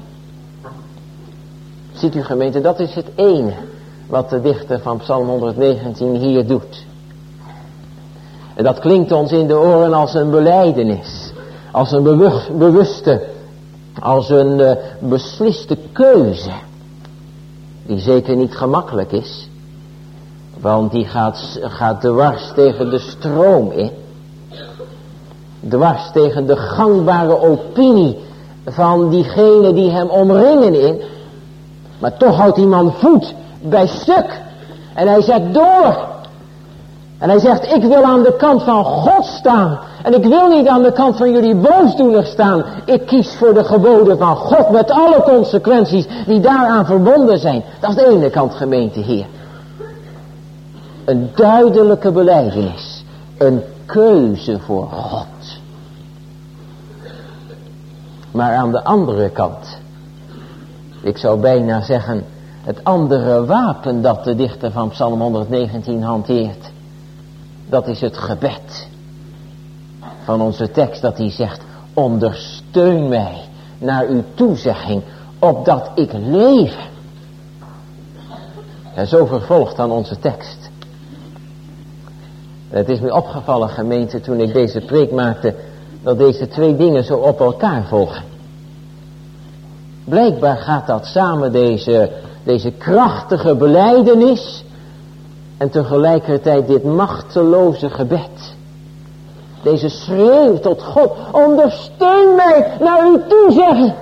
Ziet u, gemeente, dat is het ene wat de dichter van Psalm honderdnegentien hier doet. En dat klinkt ons in de oren als een belijdenis. Als een bewust, bewuste, als een uh, besliste keuze. Die zeker niet gemakkelijk is. Want die gaat, gaat dwars tegen de stroom in. Dwars tegen de gangbare opinie van diegenen die hem omringen in. Maar toch houdt die man voet bij stuk. En hij zet door. En hij zegt, ik wil aan de kant van God staan. En ik wil niet aan de kant van jullie boosdoeners staan. Ik kies voor de geboden van God met alle consequenties die daaraan verbonden zijn. Dat is de ene kant, gemeente, hier. Een duidelijke belijdenis. Een keuze voor God. Maar aan de andere kant, ik zou bijna zeggen, het andere wapen dat de dichter van Psalm honderdnegentien hanteert, dat is het gebed van onze tekst, dat hij zegt, ondersteun mij naar uw toezegging, opdat ik leef. En zo vervolgt dan onze tekst. Het is me opgevallen, gemeente, toen ik deze preek maakte, dat deze twee dingen zo op elkaar volgen. Blijkbaar gaat dat samen, deze, deze krachtige belijdenis en tegelijkertijd dit machteloze gebed. Deze schreeuw tot God, ondersteun mij naar uw toezegging.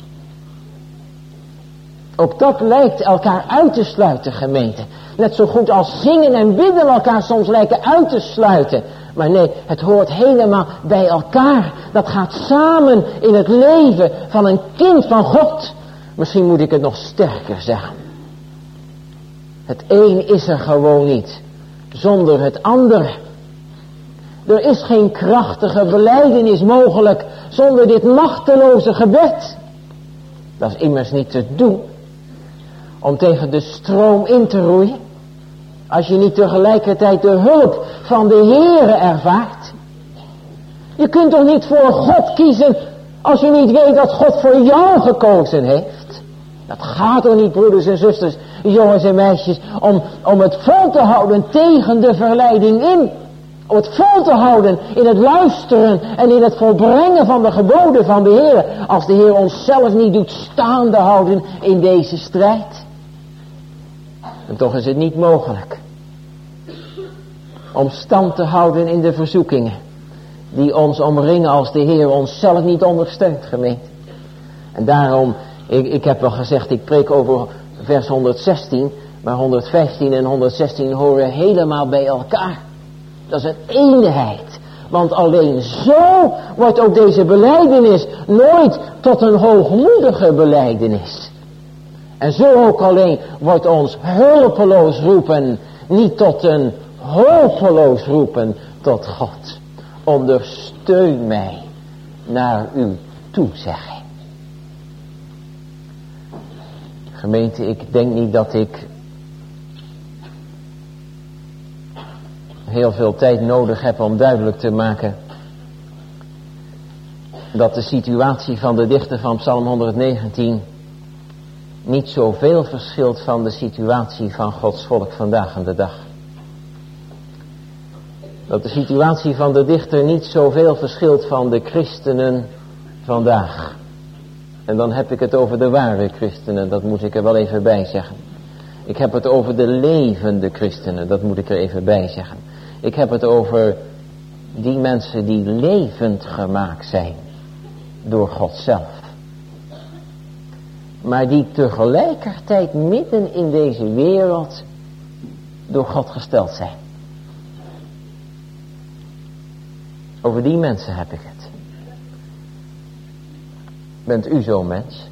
Ook dat lijkt elkaar uit te sluiten, gemeente. Net zo goed als zingen en bidden elkaar soms lijken uit te sluiten. Maar nee, het hoort helemaal bij elkaar. Dat gaat samen in het leven van een kind van God. Misschien moet ik het nog sterker zeggen. Het een is er gewoon niet zonder het ander. Er is geen krachtige belijdenis mogelijk zonder dit machteloze gebed. Dat is immers niet te doen om tegen de stroom in te roeien, als je niet tegelijkertijd de hulp van de Heere ervaart. Je kunt toch niet voor God kiezen als je niet weet dat God voor jou gekozen heeft. Dat gaat toch niet, broeders en zusters, jongens en meisjes, om, om het vol te houden tegen de verleiding in. Om het vol te houden in het luisteren en in het volbrengen van de geboden van de Heer. Als de Heer ons zelf niet doet staande houden in deze strijd. En toch is het niet mogelijk om stand te houden in de verzoekingen die ons omringen als de Heer ons zelf niet ondersteunt, gemeente. En daarom, ik, ik heb wel gezegd, ik preek over vers honderdzestien, maar honderdvijftien en honderdzestien horen helemaal bij elkaar. Dat is een eenheid Want alleen zo wordt ook deze belijdenis nooit tot een hoogmoedige belijdenis. En zo ook alleen wordt ons hulpeloos roepen niet tot een hopeloos roepen tot God. Ondersteun mij naar uw toezegging. Gemeente, ik denk niet dat ik heel veel tijd nodig heb om duidelijk te maken dat de situatie van de dichter van Psalm honderdnegentien niet zoveel verschilt van de situatie van Gods volk vandaag aan de dag. Dat de situatie van de dichter niet zoveel verschilt van de christenen vandaag. En dan heb ik het over de ware christenen, dat moet ik er wel even bij zeggen. Ik heb het over de levende christenen, dat moet ik er even bij zeggen. Ik heb het over die mensen die levend gemaakt zijn door God zelf. Maar die tegelijkertijd midden in deze wereld door God gesteld zijn. Over die mensen heb ik het. Bent u zo'n mens?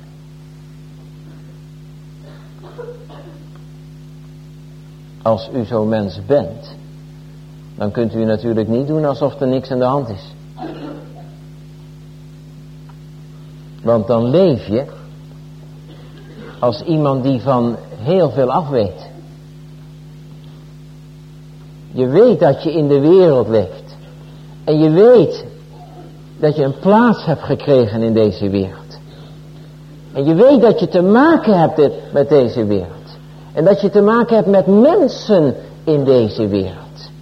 Als u zo'n mens bent, dan kunt u natuurlijk niet doen alsof er niks aan de hand is. Want dan leef je als iemand die van heel veel af weet. Je weet dat je in de wereld leeft. En je weet dat je een plaats hebt gekregen in deze wereld. En je weet dat je te maken hebt met deze wereld. En dat je te maken hebt met mensen in deze wereld.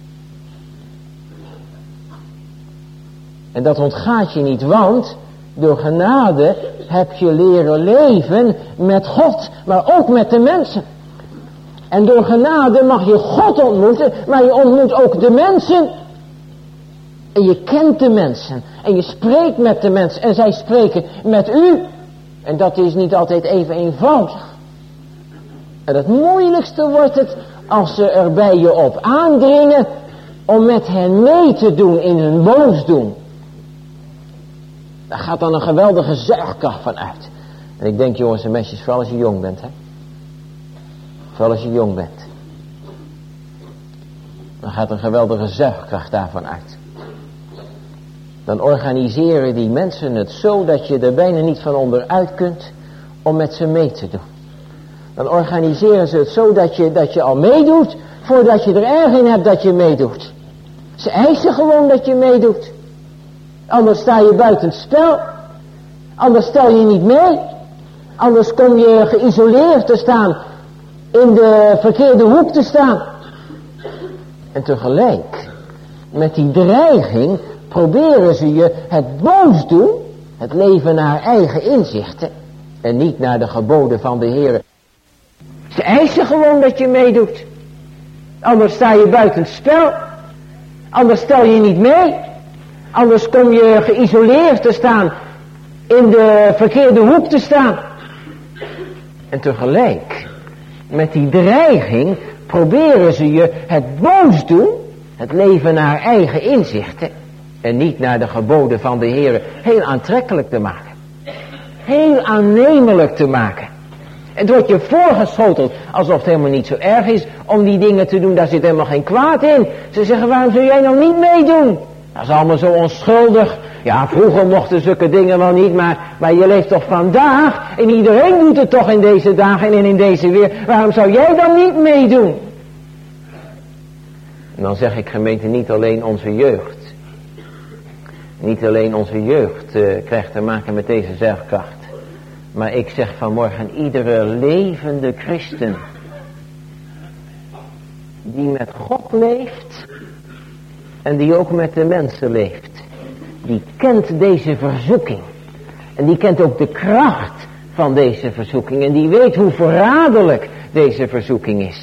En dat ontgaat je niet, want door genade heb je leren leven met God, maar ook met de mensen. En door genade mag je God ontmoeten, maar je ontmoet ook de mensen. En je kent de mensen. En je spreekt met de mensen. En zij spreken met u. En dat is niet altijd even eenvoudig. En het moeilijkste wordt het als ze er bij je op aandringen om met hen mee te doen in hun boosdoen. Daar gaat dan een geweldige zuigkracht van uit. En ik denk, jongens en meisjes, vooral als je jong bent, hè. Vooral als je jong bent. Dan gaat een geweldige zuigkracht daarvan uit. Dan organiseren die mensen het zo dat je er bijna niet van onderuit kunt om met ze mee te doen. Dan organiseren ze het zo dat je, dat je al meedoet voordat je er erg in hebt dat je meedoet. Ze eisen gewoon dat je meedoet. Anders sta je buiten het spel. Anders stel je niet mee. Anders kom je geïsoleerd te staan. In de verkeerde hoek te staan. En tegelijk met die dreiging proberen ze je het boos doen. Het leven naar eigen inzichten. En niet naar de geboden van de Heer. Ze eisen gewoon dat je meedoet. Anders sta je buiten het spel. Anders stel je niet mee. Anders kom je geïsoleerd te staan. In de verkeerde hoek te staan. En tegelijk met die dreiging proberen ze je het boos doen. Het leven naar eigen inzichten. En niet naar de geboden van de Heer heel aantrekkelijk te maken. Heel aannemelijk te maken. Het wordt je voorgeschoteld alsof het helemaal niet zo erg is om die dingen te doen. Daar zit helemaal geen kwaad in. Ze zeggen, waarom zul jij nou niet meedoen? Dat is allemaal zo onschuldig. Ja, vroeger mochten zulke dingen wel niet, maar, maar je leeft toch vandaag. En iedereen doet het toch in deze dagen en in deze weer. Waarom zou jij dan niet meedoen? En dan zeg ik, gemeente, niet alleen onze jeugd. Niet alleen onze jeugd uh, krijgt te maken met deze zuigkracht. Maar ik zeg vanmorgen, iedere levende christen die met God leeft en die ook met de mensen leeft, die kent deze verzoeking. En die kent ook de kracht van deze verzoeking. En die weet hoe verraderlijk deze verzoeking is.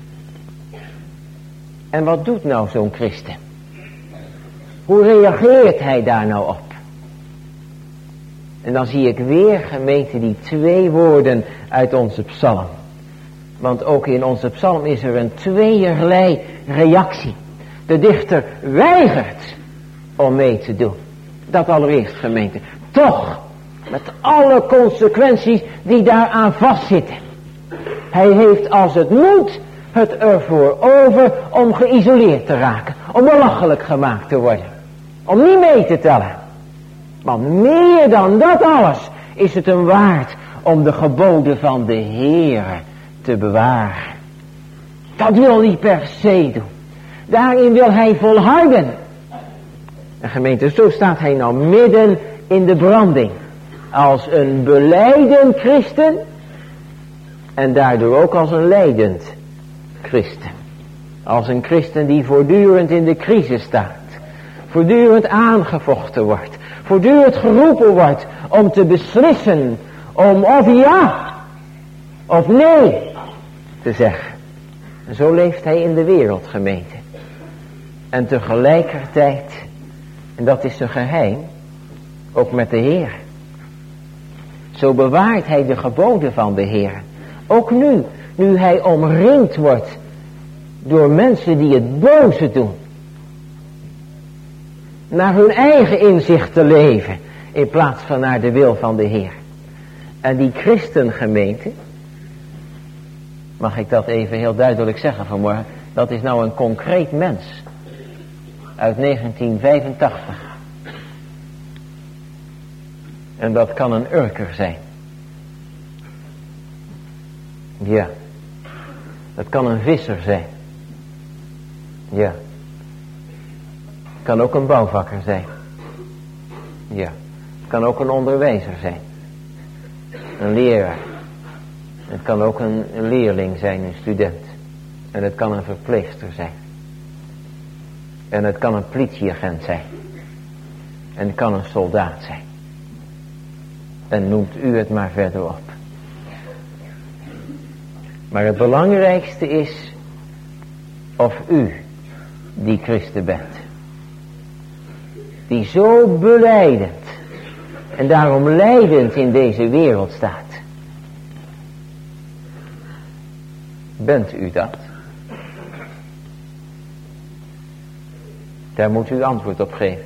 En wat doet nou zo'n christen? Hoe reageert hij daar nou op? En dan zie ik weer, gemeente, die twee woorden uit onze psalm. Want ook in onze psalm is er een tweeërlei reactie. De dichter weigert om mee te doen. Dat allereerst, gemeente. Toch, met alle consequenties die daaraan vastzitten. Hij heeft als het moet het ervoor over om geïsoleerd te raken. Om belachelijk gemaakt te worden. Om niet mee te tellen. Want meer dan dat alles is het hem waard om de geboden van de Heere te bewaren. Dat wil hij per se doen. Daarin wil hij volharden. En gemeente, zo staat hij nou midden in de branding. Als een belijdend christen. En daardoor ook als een lijdend christen. Als een christen die voortdurend in de crisis staat. Voortdurend aangevochten wordt. Voortdurend geroepen wordt om te beslissen. Om of ja of nee te zeggen. En zo leeft hij in de wereld, gemeente. En tegelijkertijd, en dat is een geheim, ook met de Heer. Zo bewaart hij de geboden van de Heer. Ook nu, nu hij omringd wordt door mensen die het boze doen. Naar hun eigen inzicht te leven, in plaats van naar de wil van de Heer. En die christengemeente, mag ik dat even heel duidelijk zeggen vanmorgen, dat is nou een concreet mens. Uit negentien vijfentachtig. En dat kan een Urker zijn. Ja. Dat kan een visser zijn. Ja. Het kan ook een bouwvakker zijn. Ja. Het kan ook een onderwijzer zijn. Een leraar. Het kan ook een leerling zijn, een student. En het kan een verpleegster zijn. En het kan een politieagent zijn. En het kan een soldaat zijn. En noemt u het maar verder op. Maar het belangrijkste is of u die christen bent. Die zo belijdend en daarom lijdend in deze wereld staat. Bent u dat? Daar moet u antwoord op geven.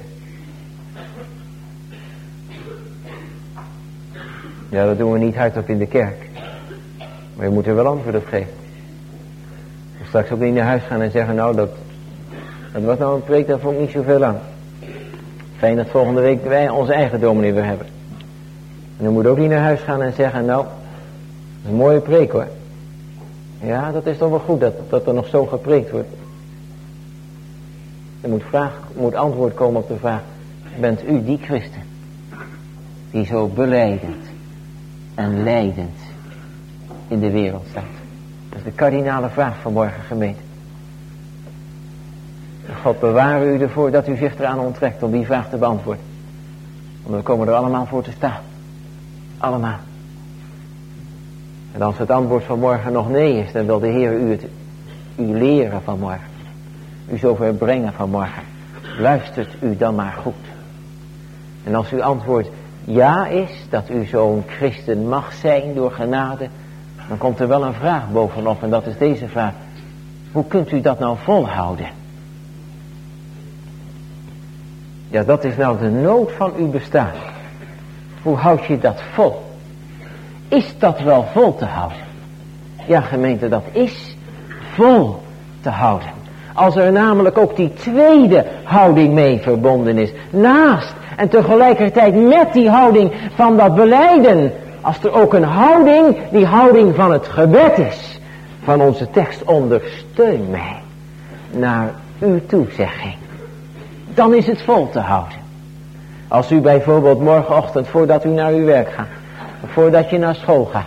Ja, dat doen we niet hardop in de kerk. Maar je moet er wel antwoord op geven. Dus straks ook niet naar huis gaan en zeggen, nou dat, dat was nou een preek, dat vond ik niet zoveel aan. Fijn dat volgende week wij onze eigen dominee weer hebben. En dan moet ook niet naar huis gaan en zeggen, nou, dat is een mooie preek hoor. Ja, dat is toch wel goed dat, dat er nog zo gepreekt wordt. Er moet, vraag, moet antwoord komen op de vraag, bent u die christen? Die zo belijdend en lijdend in de wereld staat. Dat is de kardinale vraag van morgen, gemeente. God beware u ervoor dat u zich eraan onttrekt om die vraag te beantwoorden. Want we komen er allemaal voor te staan. Allemaal. En als het antwoord van morgen nog nee is, dan wil de Heer u het u leren van morgen. U zover brengen van morgen. Luistert u dan maar goed. En als uw antwoord ja is, dat u zo'n christen mag zijn door genade, dan komt er wel een vraag bovenop en dat is deze vraag. Hoe kunt u dat nou volhouden? Ja, dat is nou de nood van uw bestaan. Hoe houd je dat vol? Is dat wel vol te houden? Ja, gemeente, dat is vol te houden. Als er namelijk ook die tweede houding mee verbonden is. Naast en tegelijkertijd met die houding van dat belijden. Als er ook een houding, die houding van het gebed is. Van onze tekst, ondersteun mij naar uw toezegging. Dan is het vol te houden. Als u bijvoorbeeld morgenochtend voordat u naar uw werk gaat. Voordat je naar school gaat.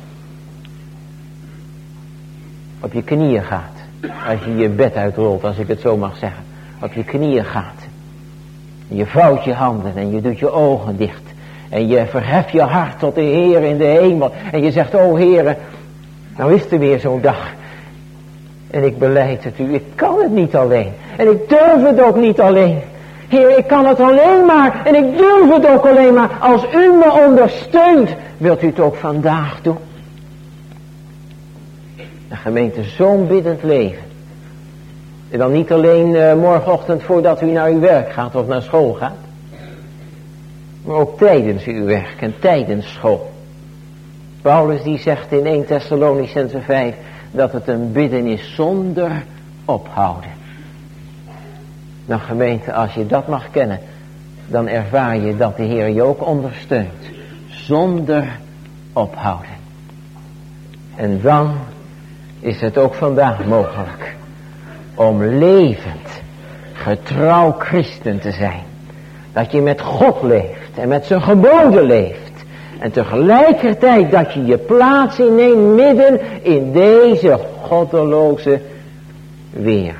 Op je knieën gaat. Als je je bed uitrolt, als ik het zo mag zeggen. Op je knieën gaat. Je vouwt je handen en je doet je ogen dicht. En je verheft je hart tot de Heer in de hemel. En je zegt, o Heere, nou is er weer zo'n dag. En ik belijd het u, ik kan het niet alleen. En ik durf het ook niet alleen. Heer, ik kan het alleen maar. En ik durf het ook alleen maar. Als u me ondersteunt, wilt u het ook vandaag doen. De gemeente, zo'n biddend leven. En dan niet alleen uh, morgenochtend voordat u naar uw werk gaat of naar school gaat. Maar ook tijdens uw werk en tijdens school. Paulus die zegt in eerste Thessalonicenzen vijf dat het een bidden is zonder ophouden. Nou gemeente, als je dat mag kennen, dan ervaar je dat de Heer je ook ondersteunt. Zonder ophouden. En dan is het ook vandaag mogelijk om levend, getrouw christen te zijn. Dat je met God leeft en met zijn geboden leeft. En tegelijkertijd dat je je plaats inneemt midden in deze goddeloze wereld.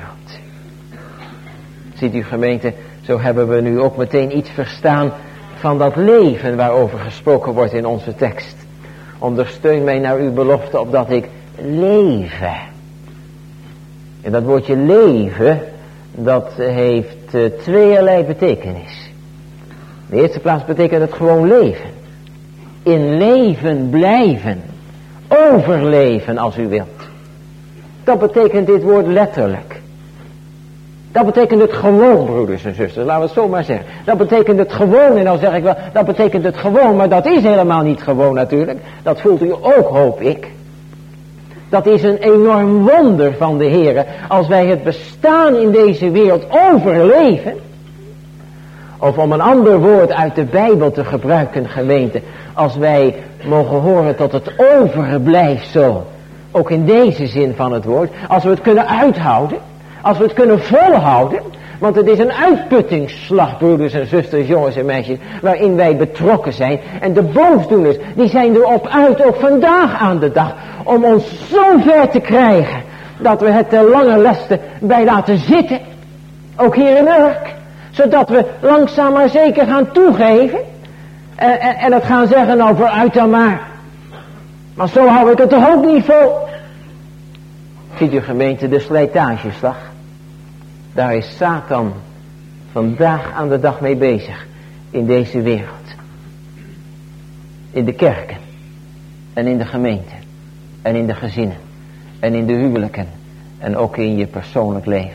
Ziet u gemeente, zo hebben we nu ook meteen iets verstaan van dat leven waarover gesproken wordt in onze tekst. Ondersteun mij naar uw belofte opdat ik leven. En dat woordje leven, dat heeft uh, tweeërlei betekenis. In de eerste plaats betekent het gewoon leven. In leven blijven. Overleven als u wilt. Dat betekent dit woord letterlijk. Dat betekent het gewoon, broeders en zusters. Laten we het zo maar zeggen. Dat betekent het gewoon. En dan zeg ik wel, dat betekent het gewoon. Maar dat is helemaal niet gewoon natuurlijk. Dat voelt u ook, hoop ik. Dat is een enorm wonder van de Heer. Als wij het bestaan in deze wereld overleven. Of om een ander woord uit de Bijbel te gebruiken, gemeente. Als wij mogen horen tot het overblijfsel. Ook in deze zin van het woord. Als we het kunnen uithouden. Als we het kunnen volhouden. Want het is een uitputtingsslag, broeders en zusters, jongens en meisjes. Waarin wij betrokken zijn. En de boosdoeners, die zijn erop uit, ook vandaag aan de dag. Om ons zo ver te krijgen. Dat we het de lange lessen bij laten zitten. Ook hier in Urk. Zodat we langzaam maar zeker gaan toegeven. En, en, en het gaan zeggen, nou vooruit dan maar. Maar zo hou ik het toch ook niet vol. Ziet u gemeente, de slijtageslag. Daar is Satan vandaag aan de dag mee bezig. In deze wereld. In de kerken. En in de gemeente. En in de gezinnen. En in de huwelijken. En ook in je persoonlijk leven.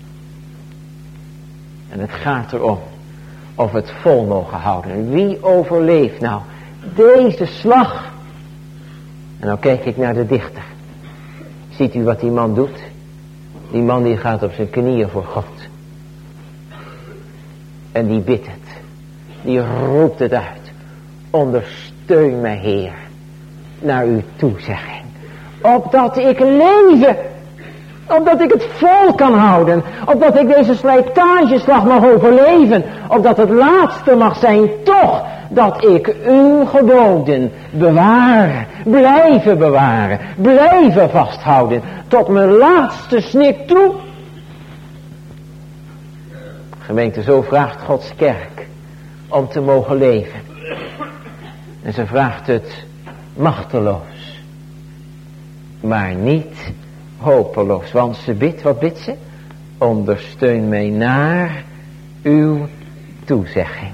En het gaat erom of we het vol mogen houden. Wie overleeft nou deze slag? En dan kijk ik naar de dichter. Ziet u wat die man doet? Die man die gaat op zijn knieën voor God. En die bidt het. Die roept het uit. Ondersteun mij, Heer, naar uw toezegging. Opdat ik leven. Opdat ik het vol kan houden. Opdat ik deze slijtageslag mag overleven. Opdat het laatste mag zijn toch dat ik uw geboden bewaar. Blijven bewaren. Blijven vasthouden. Tot mijn laatste snik toe. Gemeente, zo vraagt Gods kerk om te mogen leven. En ze vraagt het machteloos. Maar niet hopeloos. Want ze bidt, wat bidt ze? Ondersteun mij naar uw toezegging.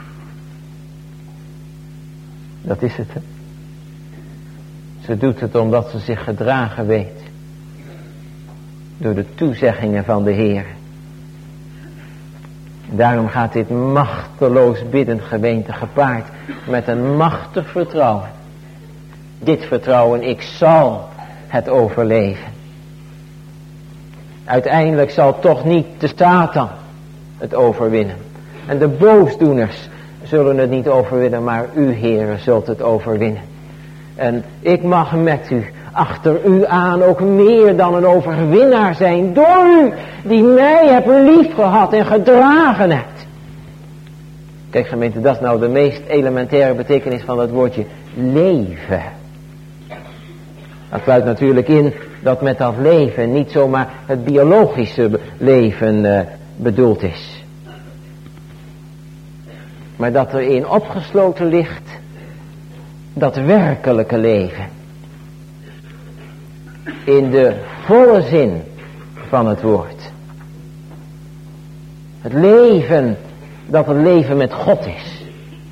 Dat is het, hè? Ze doet het omdat ze zich gedragen weet. Door de toezeggingen van de Heer. Daarom gaat dit machteloos bidden, gemeente, gepaard met een machtig vertrouwen. Dit vertrouwen, ik zal het overleven. Uiteindelijk zal toch niet de Satan het overwinnen. En de boosdoeners zullen het niet overwinnen, maar u, Heere, zult het overwinnen. En ik mag met u, achter u aan, ook meer dan een overwinnaar zijn. Door u, die mij hebt lief gehad en gedragen hebt. Kijk gemeente, dat is nou de meest elementaire betekenis van het woordje leven. Dat sluit natuurlijk in dat met dat leven niet zomaar het biologische leven uh, bedoeld is. Maar dat er in opgesloten ligt dat werkelijke leven. In de volle zin van het woord. Het leven dat het leven met God is.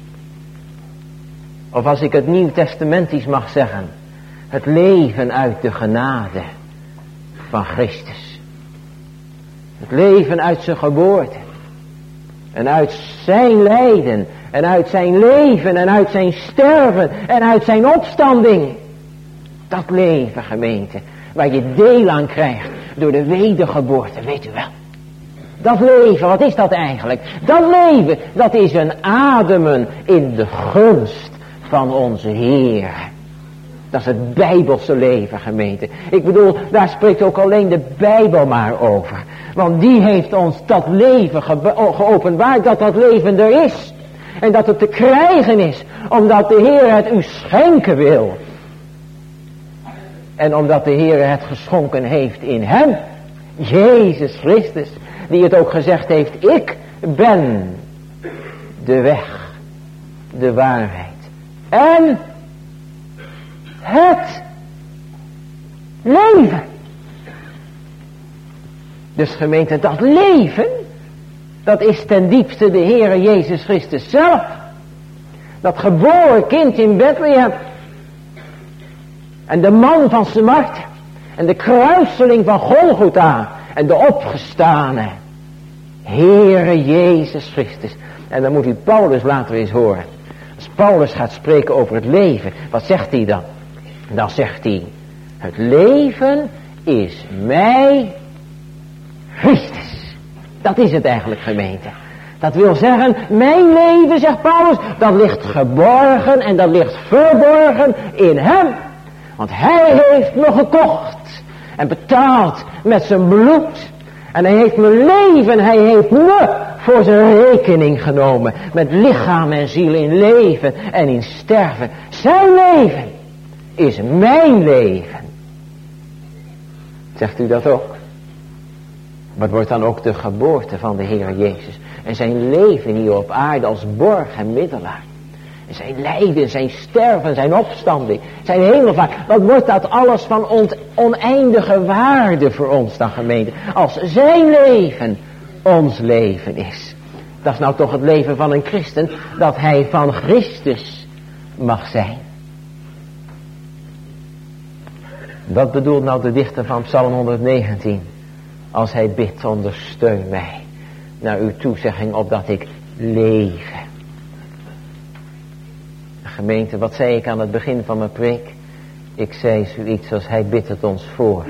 Of als ik het Nieuw Testamentisch mag zeggen. Het leven uit de genade van Christus. Het leven uit zijn geboorte. En uit zijn lijden. En uit zijn leven. En uit zijn sterven. En uit zijn opstanding. Dat leven, gemeente. Waar je deel aan krijgt. Door de wedergeboorte, weet u wel. Dat leven, wat is dat eigenlijk? Dat leven, dat is een ademen in de gunst van onze Heer. Dat is het Bijbelse leven, gemeente. Ik bedoel, daar spreekt ook alleen de Bijbel maar over. Want die heeft ons dat leven ge- geopenbaard, dat dat leven er is. En dat het te krijgen is, omdat de Heer het u schenken wil. En omdat de Heer het geschonken heeft in hem, Jezus Christus, die het ook gezegd heeft, ik ben de weg, de waarheid en het leven. Dus gemeente, dat leven, dat is ten diepste de Heere Jezus Christus zelf. Dat geboren kind in Bethlehem. En de man van Smarten. En de kruiseling van Golgotha. En de opgestane Heere Jezus Christus. En dan moet u Paulus later eens horen. Als Paulus gaat spreken over het leven, wat zegt hij dan? Dan zegt hij, het leven is mij Christus. Dat is het eigenlijk, gemeente. Dat wil zeggen, mijn leven, zegt Paulus, dat ligt geborgen en dat ligt verborgen in hem. Want hij heeft me gekocht en betaald met zijn bloed. En hij heeft mijn leven, hij heeft me voor zijn rekening genomen. Met lichaam en ziel in leven en in sterven. Zijn leven is mijn leven. Zegt u dat ook? Maar het wordt dan ook de geboorte van de Heer Jezus. En zijn leven hier op aarde als borg en middelaar. En zijn lijden, zijn sterven, zijn opstanding, zijn hemelvaart. Wat wordt dat alles van ont- oneindige waarde voor ons dan, gemeente. Als zijn leven ons leven is. Dat is nou toch het leven van een christen. Dat hij van Christus mag zijn. Wat bedoelt nou de dichter van Psalm honderdnegentien? Als hij bidt, ondersteun mij naar uw toezegging opdat ik leve. Gemeente, wat zei ik aan het begin van mijn preek? Ik zei zoiets als hij bidt het ons voor.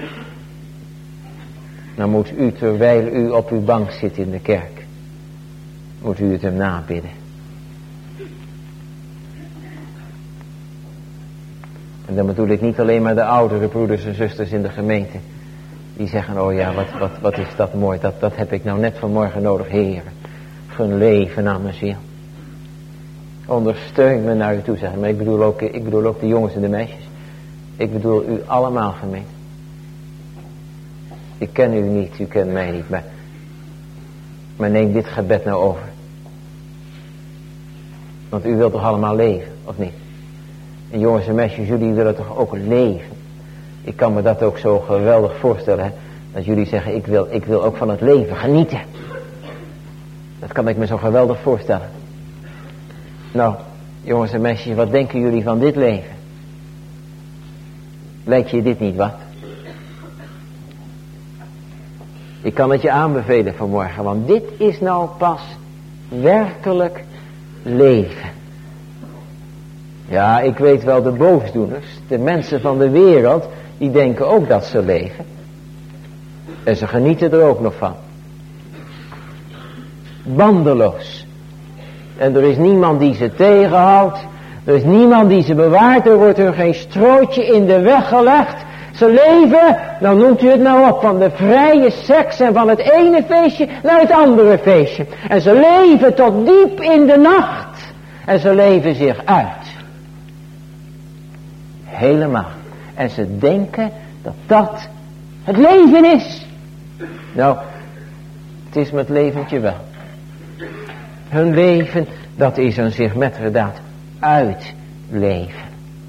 Dan moet u, terwijl u op uw bank zit in de kerk, moet u het hem nabidden. En dan bedoel ik niet alleen maar de oudere broeders en zusters in de gemeente. Die zeggen, oh ja, wat, wat, wat is dat mooi. Dat, dat heb ik nou net vanmorgen nodig, Heer. Voor een leven aan mijn ziel. Ondersteun me naar u toe, zeggen. Maar ik bedoel, ook, ik bedoel ook de jongens en de meisjes. Ik bedoel u allemaal, gemeente. Ik ken u niet, u kent mij niet. Maar, maar neem dit gebed nou over. Want u wilt toch allemaal leven, of niet? En jongens en meisjes, jullie willen toch ook leven? Ik kan me dat ook zo geweldig voorstellen. Hè? Dat jullie zeggen, ik wil, ik wil ook van het leven genieten. Dat kan ik me zo geweldig voorstellen. Nou, jongens en meisjes, wat denken jullie van dit leven? Lijkt je dit niet wat? Ik kan het je aanbevelen vanmorgen, want dit is nou pas werkelijk leven. Ja, ik weet wel, de boosdoeners, de mensen van de wereld, die denken ook dat ze leven. En ze genieten er ook nog van. Bandeloos. En er is niemand die ze tegenhoudt. Er is niemand die ze bewaart. Er wordt er geen strootje in de weg gelegd. Ze leven, dan noemt u het nou op, van de vrije seks en van het ene feestje naar het andere feestje. En ze leven tot diep in de nacht. En ze leven zich uit. Helemaal. En ze denken dat dat het leven is. Nou, het is met leventje wel. Hun leven, dat is een zich met inderdaad uitleven.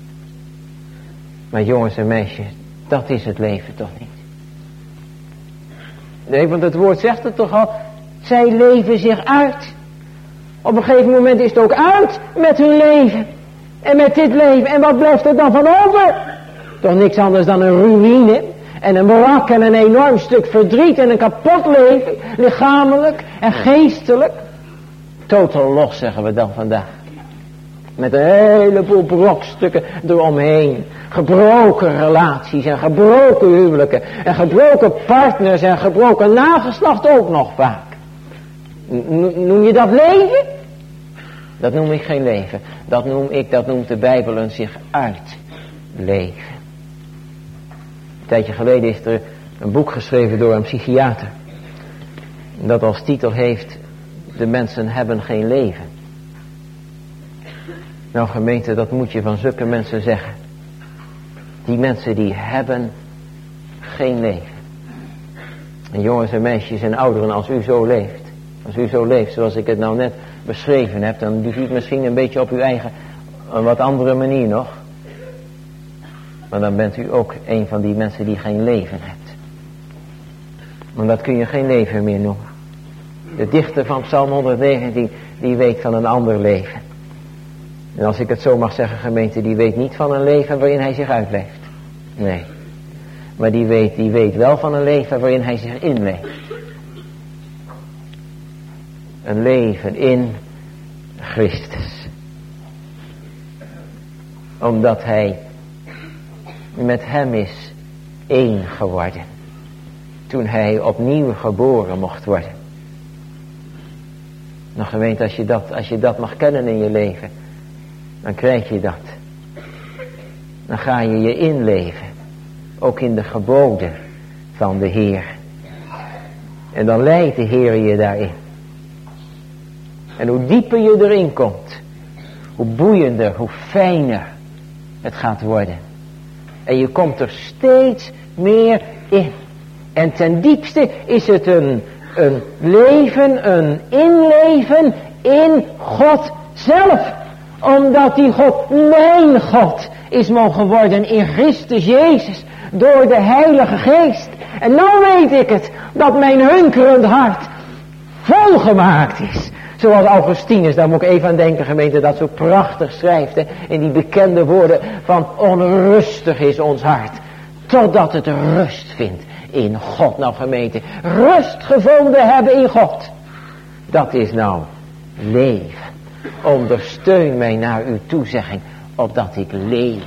Maar jongens en meisjes, dat is het leven toch niet? Nee, want het woord zegt het toch al. Zij leven zich uit. Op een gegeven moment is het ook uit met hun leven. En met dit leven. En wat blijft er dan van over? Toch niks anders dan een ruïne. En een brak en een enorm stuk verdriet en een kapot leven. Lichamelijk en geestelijk. Totaal los zeggen we dan vandaag. Met een heleboel brokstukken eromheen. Gebroken relaties en gebroken huwelijken. En gebroken partners en gebroken nageslacht ook nog vaak. Noem je dat leven? Dat noem ik geen leven. Dat noem ik, dat noemt de Bijbel een zich uitleven. Een tijdje geleden is er een boek geschreven door een psychiater. Dat als titel heeft: de mensen hebben geen leven. Nou gemeente, dat moet je van zulke mensen zeggen. Die mensen die hebben geen leven. En jongens en meisjes en ouderen, als u zo leeft. Als u zo leeft zoals ik het nou net beschreven heb, dan doet u het misschien een beetje op uw eigen, een wat andere manier nog. Maar dan bent u ook een van die mensen die geen leven hebt. Maar dat kun je geen leven meer noemen. De dichter van Psalm honderdnegentien, die weet van een ander leven. En als ik het zo mag zeggen, gemeente, die weet niet van een leven waarin hij zich uitleeft. Nee. Maar die weet, die weet wel van een leven waarin hij zich inleeft. Een leven in Christus. Omdat hij met hem is één geworden. Toen hij opnieuw geboren mocht worden. Nou gemeente, als je dat, als je dat mag kennen in je leven, dan krijg je dat. Dan ga je je inleven. Ook in de geboden van de Heer. En dan leidt de Heer je daarin. En hoe dieper je erin komt, hoe boeiender, hoe fijner het gaat worden. En je komt er steeds meer in. En ten diepste is het een, een leven, een inleven in God zelf. Omdat die God mijn God is mogen worden in Christus Jezus. Door de Heilige Geest. En nou weet ik het. Dat mijn hunkerend hart volgemaakt is. Zoals Augustinus, daar moet ik even aan denken gemeente. Dat zo prachtig schrijft. Hè, in die bekende woorden van onrustig is ons hart. Totdat het rust vindt in God. Nou gemeente. Rust gevonden hebben in God. Dat is nou leven. Ondersteun mij naar uw toezegging, opdat ik leef.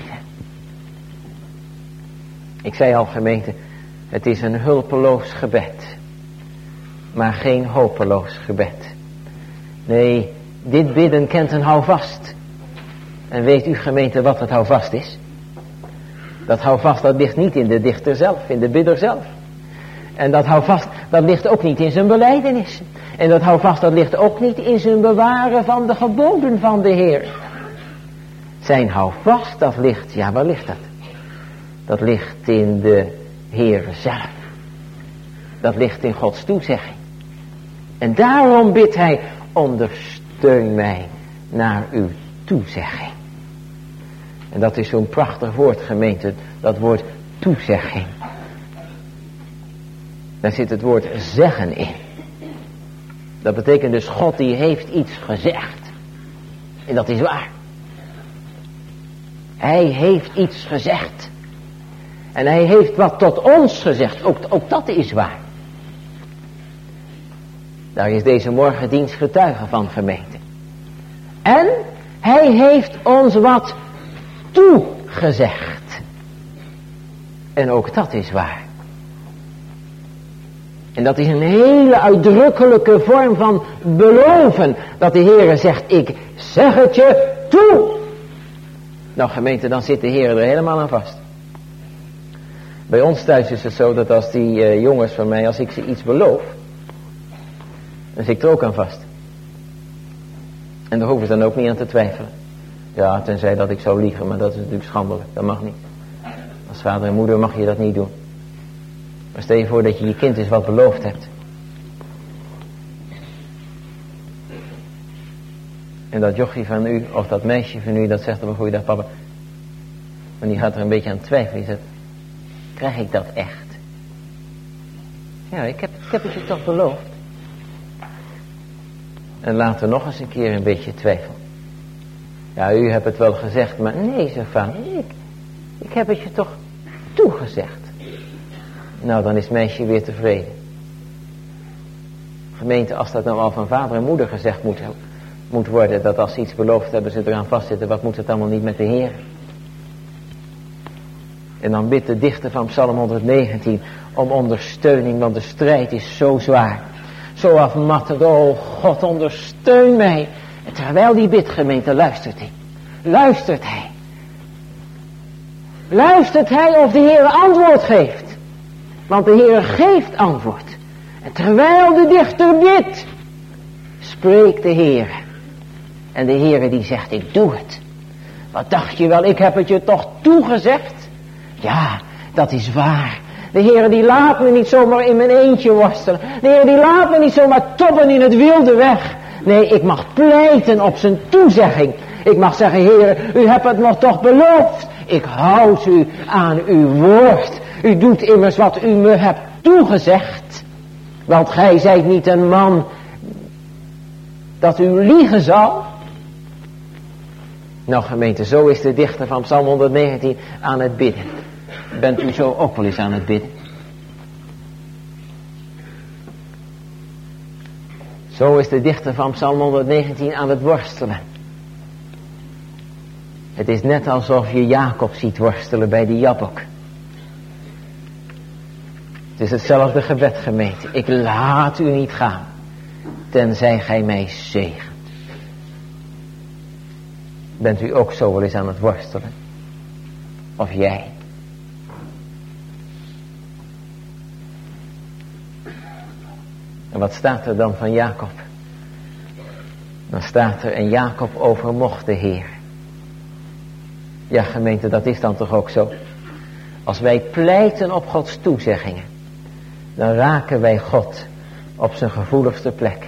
Ik zei al gemeente, het is een hulpeloos gebed. Maar geen hopeloos gebed. Nee, dit bidden kent een houvast. En weet u gemeente wat het houvast is? Dat houvast dat ligt niet in de dichter zelf, in de bidder zelf. En dat houvast dat ligt ook niet in zijn belijdenis. En dat houvast dat ligt ook niet in zijn bewaren van de geboden van de Heer. Zijn houvast dat ligt, ja waar ligt dat? Dat ligt in de Heer zelf. Dat ligt in Gods toezegging. En daarom bidt hij, ondersteun mij naar uw toezegging. En dat is zo'n prachtig woord gemeente, dat woord toezegging. Daar zit het woord zeggen in. Dat betekent dus God die heeft iets gezegd. En dat is waar. Hij heeft iets gezegd. En hij heeft wat tot ons gezegd. Ook, ook dat is waar. Daar is deze morgendienst getuige van gemeente. En hij heeft ons wat toegezegd. En ook dat is waar. En dat is een hele uitdrukkelijke vorm van beloven. Dat de Heer zegt, ik zeg het je toe. Nou gemeente, dan zit de Heer er helemaal aan vast. Bij ons thuis is het zo dat als die uh, jongens van mij, als ik ze iets beloof, dan zit ik er ook aan vast. En daar hoeven ze dan ook niet aan te twijfelen. Ja, tenzij dat ik zou liegen, maar dat is natuurlijk schandelijk. Dat mag niet. Als vader en moeder mag je dat niet doen. Maar stel je voor dat je je kind eens wat beloofd hebt. En dat jochie van u, of dat meisje van u, dat zegt op een goeie dag, papa. En die gaat er een beetje aan twijfelen. Die zegt, krijg ik dat echt? Ja, ik heb, ik heb het je toch beloofd. En later nog eens een keer een beetje twijfel. Ja, u hebt het wel gezegd, maar nee, zegt vader, ik, ik heb het je toch toegezegd. Nou, dan is het meisje weer tevreden. Gemeente, als dat nou al van vader en moeder gezegd moet, moet worden, dat als ze iets beloofd hebben, ze eraan vastzitten, wat moet het allemaal niet met de Heer? En dan bidt de dichter van Psalm honderdnegentien om ondersteuning, want de strijd is zo zwaar. Zo afmattend, oh God, ondersteun mij. En terwijl die bidt, gemeente, luistert hij. Luistert hij. Luistert hij of de Heer antwoord geeft. Want de Heer geeft antwoord. En terwijl de dichter bidt, spreekt de Heer. En de Heer die zegt, ik doe het. Wat dacht je wel, ik heb het je toch toegezegd? Ja, dat is waar. De Heer die laat me niet zomaar in mijn eentje worstelen. De Heer die laat me niet zomaar tobben in het wilde weg. Nee, ik mag pleiten op zijn toezegging. Ik mag zeggen, Heer, u hebt het me toch beloofd. Ik houd u aan uw woord. U doet immers wat u me hebt toegezegd. Want gij zijt niet een man dat u liegen zal. Nou gemeente, zo is de dichter van Psalm honderdnegentien aan het bidden. Bent u zo ook wel eens aan het bidden? Zo is de dichter van Psalm honderdnegentien aan het worstelen. Het is net alsof je Jacob ziet worstelen bij die Jabbok. Het is hetzelfde gebed, gemeente. Ik laat u niet gaan, tenzij gij mij zegent. Bent u ook zo wel eens aan het worstelen? Of jij? En wat staat er dan van Jacob? Dan staat er, en Jacob overmocht de Heer. Ja, gemeente, dat is dan toch ook zo. Als wij pleiten op Gods toezeggingen, dan raken wij God op zijn gevoeligste plek.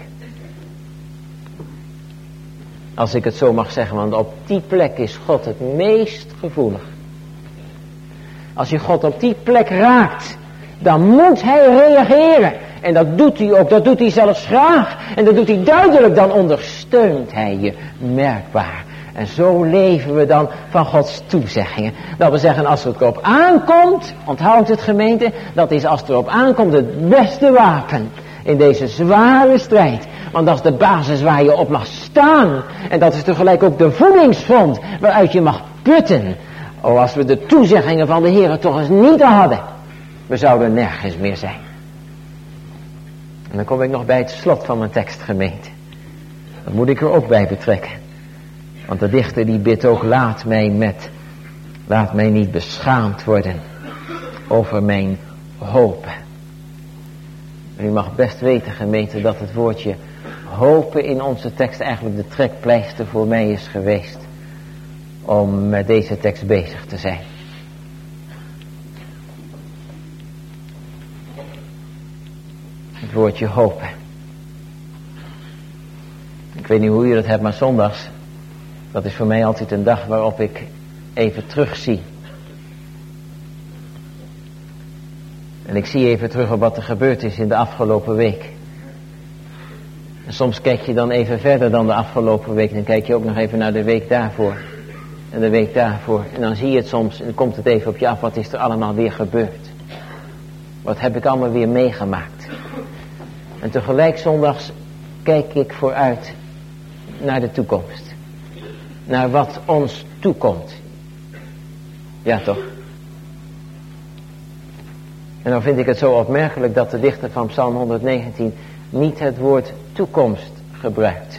Als ik het zo mag zeggen, want op die plek is God het meest gevoelig. Als je God op die plek raakt, dan moet hij reageren. En dat doet hij ook, dat doet hij zelfs graag. En dat doet hij duidelijk, dan ondersteunt hij je merkbaar. En zo leven we dan van Gods toezeggingen. Dat we zeggen, als het erop aankomt, onthoud het gemeente, dat is als het erop aankomt het beste wapen in deze zware strijd. Want dat is de basis waar je op mag staan. En dat is tegelijk ook de voedingsgrond waaruit je mag putten. Oh, als we de toezeggingen van de Heer toch eens niet hadden, we zouden nergens meer zijn. En dan kom ik nog bij het slot van mijn tekst, gemeente. Dat moet ik er ook bij betrekken. Want de dichter die bidt ook, laat mij met, laat mij niet beschaamd worden over mijn hopen. U mag best weten, gemeente, dat het woordje hopen in onze tekst eigenlijk de trekpleister voor mij is geweest om met deze tekst bezig te zijn. Het woordje hopen. Ik weet niet hoe u dat hebt, maar zondags, dat is voor mij altijd een dag waarop ik even terugzie. En ik zie even terug op wat er gebeurd is in de afgelopen week. En soms kijk je dan even verder dan de afgelopen week. Dan kijk je ook nog even naar de week daarvoor. En de week daarvoor. En dan zie je het soms en dan komt het even op je af. Wat is er allemaal weer gebeurd? Wat heb ik allemaal weer meegemaakt? En tegelijk zondags kijk ik vooruit naar de toekomst. Naar wat ons toekomt. Ja toch? En dan vind ik het zo opmerkelijk dat de dichter van Psalm honderdnegentien niet het woord toekomst gebruikt.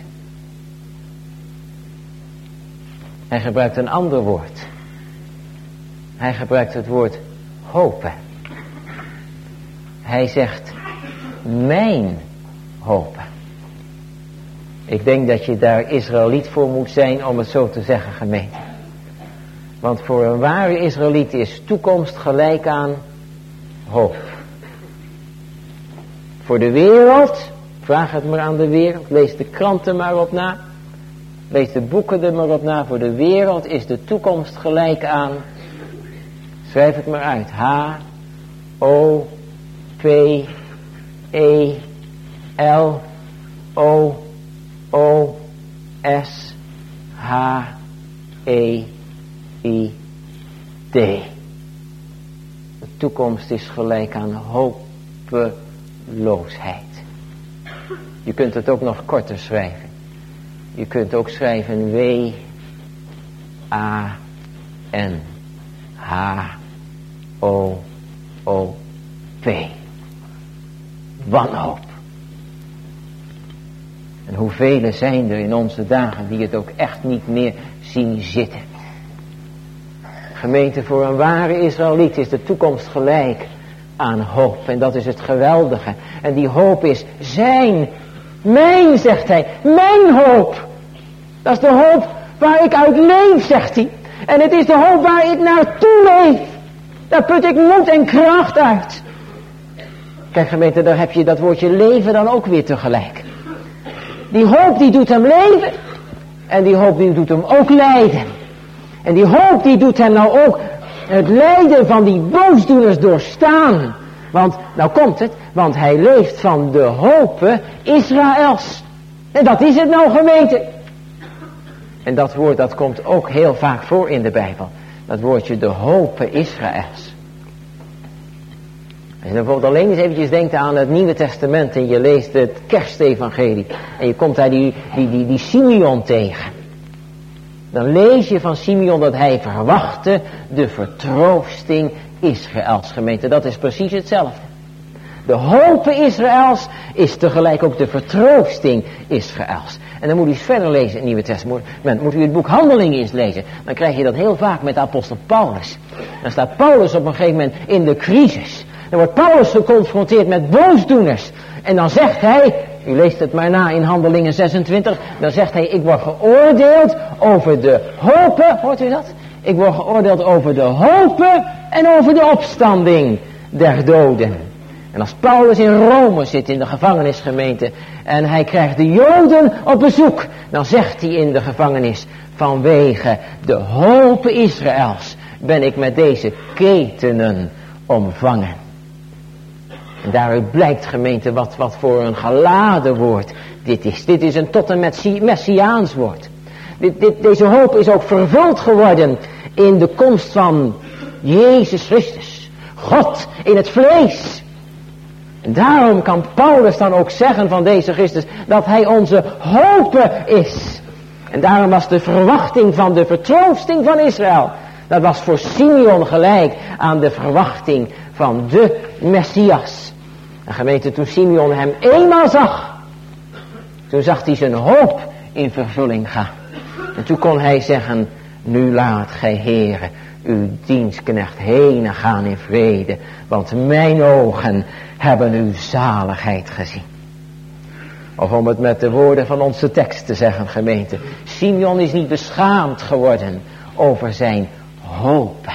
Hij gebruikt een ander woord. Hij gebruikt het woord hopen. Hij zegt mijn hopen. Ik denk dat je daar Israëliet voor moet zijn om het zo te zeggen, gemeente. Want voor een ware Israëliet is toekomst gelijk aan hoop. Voor de wereld, vraag het maar aan de wereld, lees de kranten maar op na, lees de boeken er maar op na. Voor de wereld is de toekomst gelijk aan, schrijf het maar uit, H, O, P, E, L, O, O, S, H, E, I, T. De toekomst is gelijk aan hopeloosheid. Je kunt het ook nog korter schrijven. Je kunt ook schrijven W A N H O O P. Wanhoop. En hoeveel zijn er in onze dagen die het ook echt niet meer zien zitten. Gemeente, voor een ware Israëliet is de toekomst gelijk aan hoop. En dat is het geweldige. En die hoop is zijn, mijn, zegt hij, mijn hoop. Dat is de hoop waar ik uit leef, zegt hij. En het is de hoop waar ik naartoe leef. Daar put ik moed en kracht uit. Kijk gemeente, daar heb je dat woordje leven dan ook weer tegelijk. Die hoop die doet hem leven. En die hoop die doet hem ook lijden. En die hoop die doet hem nou ook het lijden van die boosdoeners doorstaan. Want, nou komt het, want hij leeft van de hopen Israëls. En dat is het nou, gemeente. En dat woord dat komt ook heel vaak voor in de Bijbel. Dat woordje de hopen Israëls. Als je bijvoorbeeld alleen eens eventjes denkt aan het Nieuwe Testament en je leest het Kerstevangelie. En je komt daar die, die, die, die Simeon tegen. Dan lees je van Simeon dat hij verwachtte de vertroosting Israëls, gemeente. Dat is precies hetzelfde. De hoop Israëls is tegelijk ook de vertroosting Israëls. En dan moet u eens verder lezen in het Nieuwe Testament. Moet u het boek Handelingen eens lezen. Dan krijg je dat heel vaak met apostel Paulus. Dan staat Paulus op een gegeven moment in de crisis. Dan wordt Paulus geconfronteerd met boosdoeners. En dan zegt hij, u leest het maar na in Handelingen zesentwintig. Dan zegt hij, ik word geoordeeld over de hopen. Hoort u dat? Ik word geoordeeld over de hopen en over de opstanding der doden. En als Paulus in Rome zit in de gevangenisgemeente en hij krijgt de Joden op bezoek, dan zegt hij in de gevangenis, vanwege de hopen Israëls ben ik met deze ketenen omvangen. En daaruit blijkt, gemeente, wat, wat voor een geladen woord dit is. Dit is een tot en met messiaans woord. Dit, dit, deze hoop is ook vervuld geworden in de komst van Jezus Christus. God in het vlees. En daarom kan Paulus dan ook zeggen van deze Christus dat hij onze hoop is. En daarom was de verwachting van de vertroosting van Israël, dat was voor Simeon gelijk aan de verwachting van de Messias. En gemeente, toen Simeon hem eenmaal zag, toen zag hij zijn hoop in vervulling gaan. En toen kon hij zeggen, nu laat gij Heere uw dienstknecht heen gaan in vrede, want mijn ogen hebben uw zaligheid gezien. Of om het met de woorden van onze tekst te zeggen, gemeente, Simeon is niet beschaamd geworden over zijn hoop.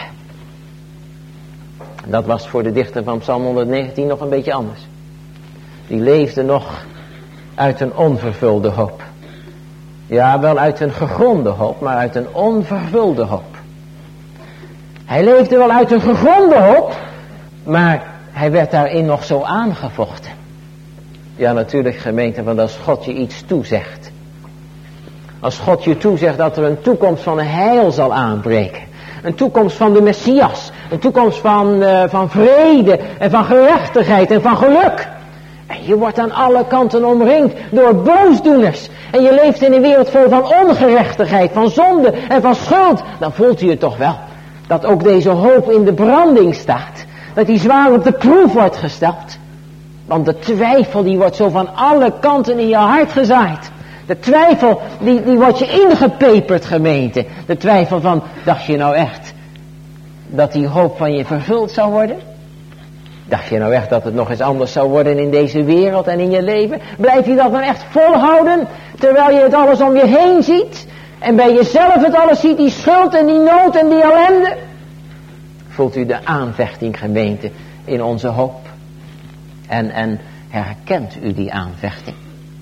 Dat was voor de dichter van Psalm honderdnegentien nog een beetje anders. Die leefde nog uit een onvervulde hoop. Ja, wel uit een gegronde hoop, maar uit een onvervulde hoop. Hij leefde wel uit een gegronde hoop, maar hij werd daarin nog zo aangevochten. Ja, natuurlijk, gemeente, want als God je iets toezegt. Als God je toezegt dat er een toekomst van heil zal aanbreken. Een toekomst van de Messias. Een toekomst van, uh, van vrede en van gerechtigheid en van geluk. En je wordt aan alle kanten omringd door boosdoeners. En je leeft in een wereld vol van ongerechtigheid, van zonde en van schuld. Dan voelt u het toch wel dat ook deze hoop in de branding staat. Dat die zwaar op de proef wordt gesteld. Want de twijfel die wordt zo van alle kanten in je hart gezaaid. De twijfel die, die wordt je ingepeperd, gemeente. De twijfel van, dacht je nou echt dat die hoop van je vervuld zou worden? Dacht je nou echt dat het nog eens anders zou worden in deze wereld en in je leven? Blijf je dat dan echt volhouden, terwijl je het alles om je heen ziet? En bij jezelf het alles ziet, die schuld en die nood en die ellende? Voelt u de aanvechting, gemeente, in onze hoop? En, en herkent u die aanvechting?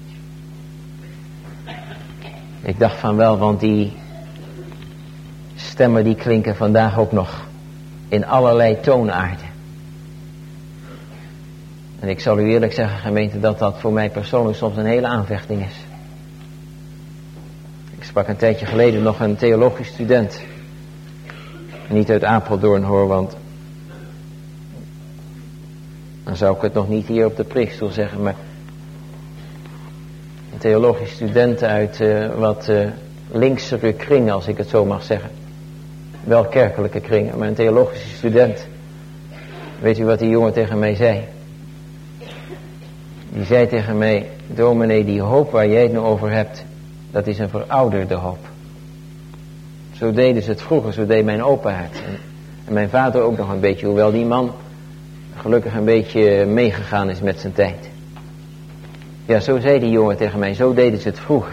Ik dacht van wel, want die stemmen die klinken vandaag ook nog in allerlei toonaarden. En ik zal u eerlijk zeggen, gemeente, dat dat voor mij persoonlijk soms een hele aanvechting is. Ik sprak een tijdje geleden nog een theologisch student. Niet uit Apeldoorn hoor, want Dan zou ik het nog niet hier op de preekstoel zeggen, maar een theologisch student uit uh, wat uh, linksere kringen, als ik het zo mag zeggen. Wel kerkelijke kringen, maar een theologische student. Weet u wat die jongen tegen mij zei? Die zei tegen mij, dominee, die hoop waar jij het nou over hebt, dat is een verouderde hoop. Zo deden ze het vroeger, zo deed mijn opa het. En, en mijn vader ook nog een beetje, hoewel die man gelukkig een beetje meegegaan is met zijn tijd. Ja, zo zei die jongen tegen mij, zo deden ze het vroeger.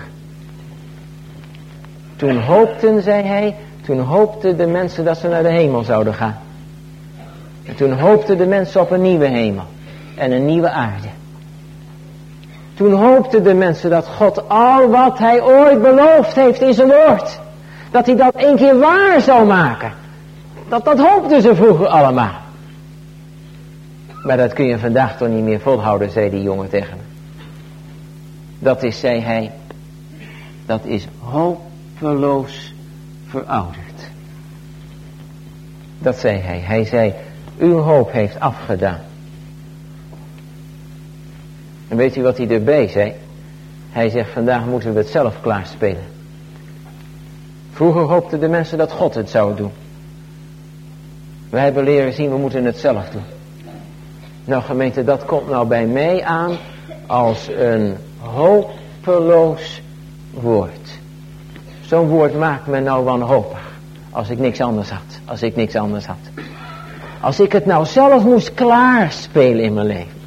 Toen hoopten, zei hij, toen hoopten de mensen dat ze naar de hemel zouden gaan. En toen hoopten de mensen op een nieuwe hemel en een nieuwe aarde. Toen hoopten de mensen dat God al wat hij ooit beloofd heeft in zijn woord, dat hij dat een keer waar zou maken. Dat, dat hoopten ze vroeger allemaal. Maar dat kun je vandaag toch niet meer volhouden, zei die jongen tegen me. Dat is, zei hij, dat is hopeloos verouderd. Dat zei hij. Hij zei, uw hoop heeft afgedaan. En weet u wat hij erbij zei? Hij zegt, vandaag moeten we het zelf klaarspelen. Vroeger hoopten de mensen dat God het zou doen. Wij hebben leren zien, we moeten het zelf doen. Nou gemeente, dat komt nou bij mij aan als een hopeloos woord. Zo'n woord maakt me nou wanhopig. Als ik niks anders had. Als ik niks anders had. Als ik het nou zelf moest klaarspelen in mijn leven.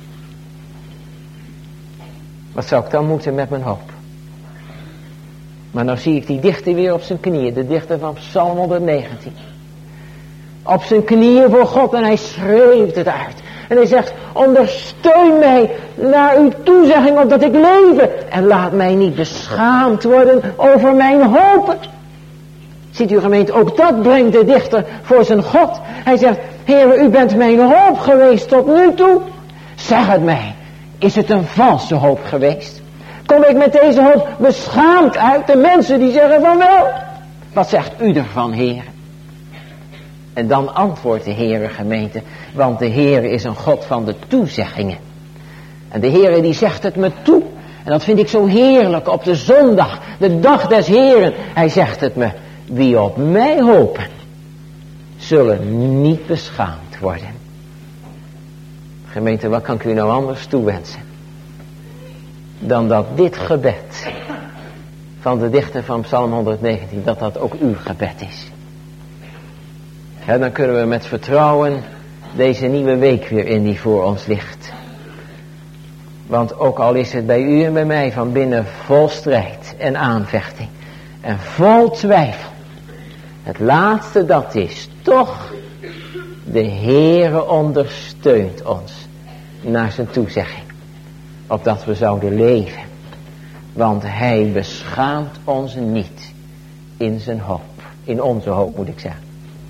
Wat zou ik dan moeten met mijn hoop? Maar nou zie ik die dichter weer op zijn knieën. De dichter van Psalm honderdnegentien. Op zijn knieën voor God en hij schreeuwt het uit. En hij zegt, ondersteun mij naar uw toezegging opdat ik leven. En laat mij niet beschaamd worden over mijn hopen. Ziet u gemeente, ook dat brengt de dichter voor zijn God. Hij zegt, Heere, u bent mijn hoop geweest tot nu toe. Zeg het mij, is het een valse hoop geweest? Kom ik met deze hoop beschaamd uit? De mensen die zeggen van wel. Wat zegt u ervan, Heere? En dan antwoordt de Heere, gemeente, want de Heere is een God van de toezeggingen. En de Heere die zegt het me toe. En dat vind ik zo heerlijk op de zondag, de dag des Heeren. Hij zegt het me, wie op mij hopen, zullen niet beschaamd worden. Gemeente, wat kan ik u nou anders toewensen? Dan dat dit gebed van de dichter van Psalm honderdnegentien, dat dat ook uw gebed is. Ja, dan kunnen we met vertrouwen deze nieuwe week weer in die voor ons ligt. Want ook al is het bij u en bij mij van binnen vol strijd en aanvechting en vol twijfel. Het laatste dat is, toch, de Heere ondersteunt ons naar zijn toezegging. Opdat we zouden leven. Want hij beschaamt ons niet in zijn hoop. In onze hoop moet ik zeggen.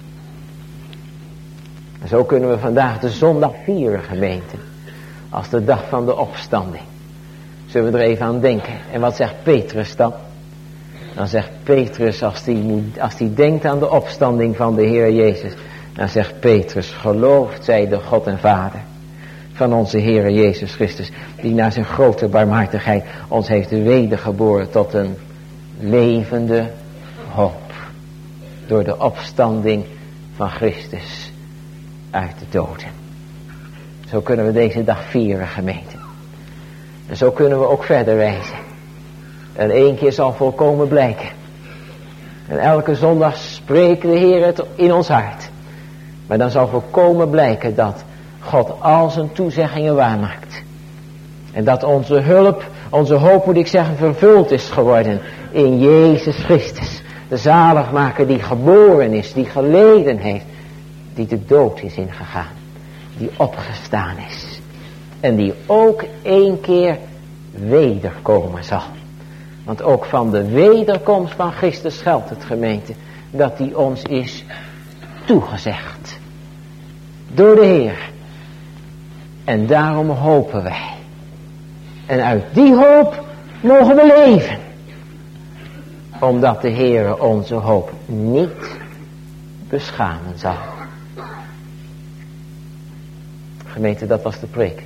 Zo kunnen we vandaag de zondag vieren, gemeente. Als de dag van de opstanding. Zullen we er even aan denken. En wat zegt Petrus dan? Dan zegt Petrus, als hij moet, als hij denkt aan de opstanding van de Heer Jezus. Dan zegt Petrus, geloofd zij de God en Vader van onze Heer Jezus Christus. Die naar zijn grote barmhartigheid ons heeft wedergeboren tot een levende hoop. Door de opstanding van Christus uit de doden. Zo kunnen we deze dag vieren, gemeente. En zo kunnen we ook verder wijzen. En één keer zal volkomen blijken. En elke zondag spreekt de Heer het in ons hart. Maar dan zal volkomen blijken dat God al zijn toezeggingen waarmaakt. En dat onze hulp, onze hoop moet ik zeggen, vervuld is geworden in Jezus Christus. De zaligmaker die geboren is, die geleden heeft. Die de dood is ingegaan. Die opgestaan is. En die ook één keer wederkomen zal. Want ook van de wederkomst van Christus geldt het, gemeente, dat die ons is toegezegd. Door de Heer. En daarom hopen wij. En uit die hoop mogen we leven. Omdat de Heer onze hoop niet beschamen zal. Gemeente, dat was de preek.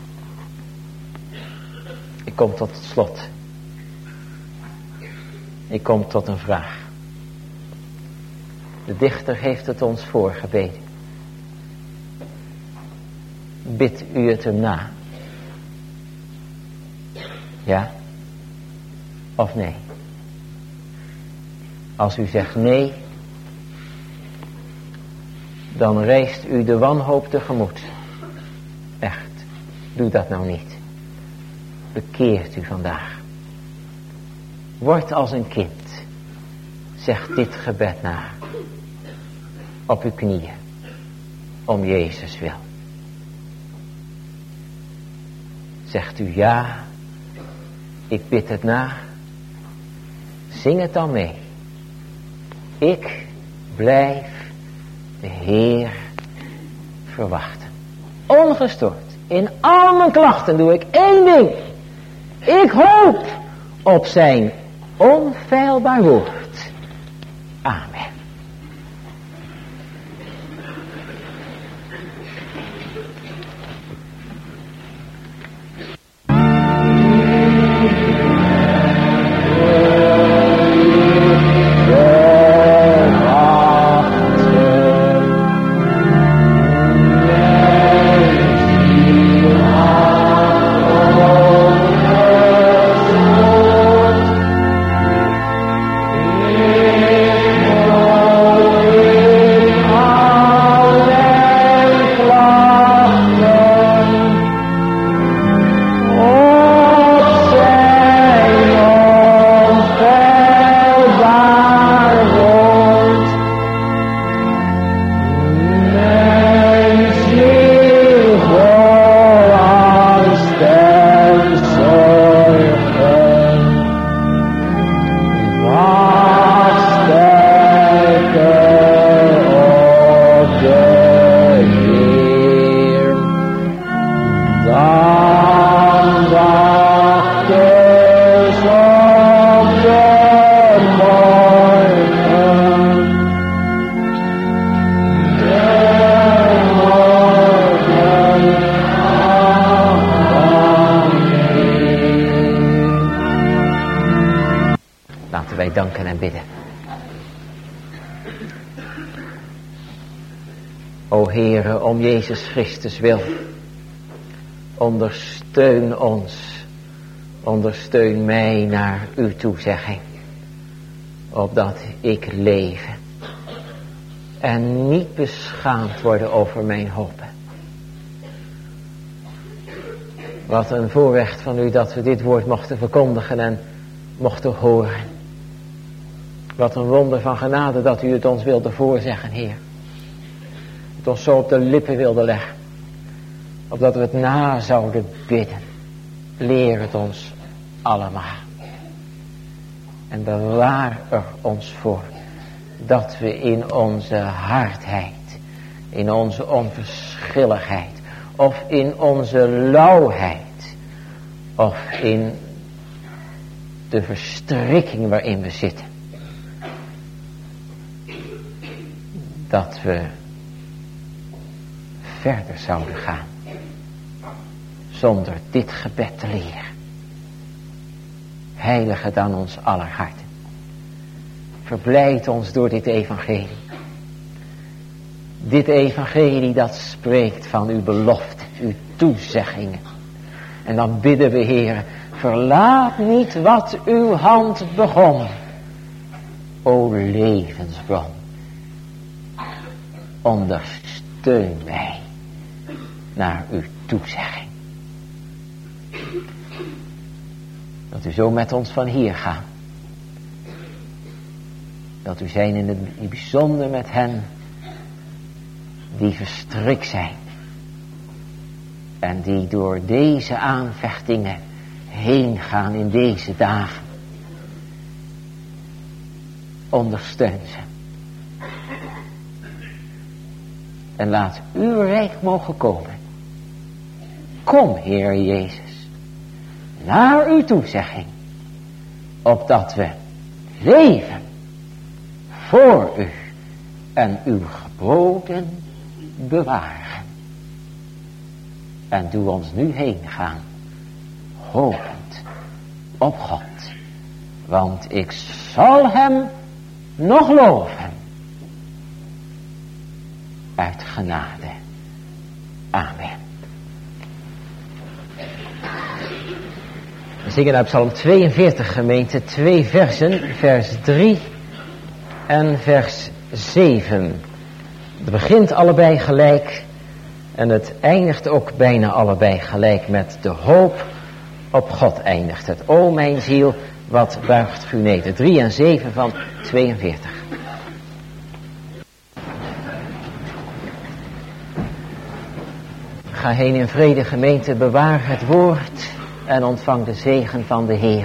Ik kom tot het slot. Ik kom tot een vraag. De dichter heeft het ons voorgebeden. Bidt u het hem na? Ja? Of nee? Als u zegt nee, dan reist u de wanhoop tegemoet. Echt, doe dat nou niet. Bekeert u vandaag. Word als een kind. Zeg dit gebed na. Op uw knieën. Om Jezus wil. Zegt u ja. Ik bid het na. Zing het dan mee. Ik blijf de Heer verwachten. Ongestoord. In al mijn klachten doe ik één ding. Ik hoop op zijn onfeilbaar woord. Amen. Danken en bidden. O Heere, om Jezus Christus wil, ondersteun ons, ondersteun mij naar uw toezegging, opdat ik leven en niet beschaamd worden over mijn hopen. Wat een voorrecht van u dat we dit woord mochten verkondigen en mochten horen. Wat een wonder van genade dat u het ons wilde voorzeggen, Heer. Het ons zo op de lippen wilde leggen. Opdat we het na zouden bidden. Leer het ons allemaal. En bewaar er ons voor. Dat we in onze hardheid. In onze onverschilligheid. Of in onze lauwheid. Of in de verstrikking waarin we zitten. Dat we verder zouden gaan. Zonder dit gebed te leren. Heilige dan ons aller harten. Verblijd ons door dit evangelie. Dit evangelie dat spreekt van uw beloften, uw toezeggingen. En dan bidden we, Heer, verlaat niet wat uw hand begon. O levensbron. Ondersteun mij naar uw toezegging. Dat u zo met ons van hier gaat. Dat u zijn in het bijzonder met hen die verstrikt zijn. En die door deze aanvechtingen heen gaan in deze dagen. Ondersteun ze. En laat uw rijk mogen komen. Kom, Heer Jezus, naar uw toezegging, opdat we leven voor u en uw geboden bewaren. En doe ons nu heen gaan, hopend op God. Want ik zal hem nog loven. Uit genade. Amen. We zingen uit Psalm tweeënveertig, gemeente, twee versen, vers drie en vers zeven. Het begint allebei gelijk en het eindigt ook bijna allebei gelijk met de hoop op God eindigt het. O mijn ziel, wat buigt u neder. drie en zeven van tweeënveertig. Ga heen in vrede, gemeente, bewaar het woord en ontvang de zegen van de Heer.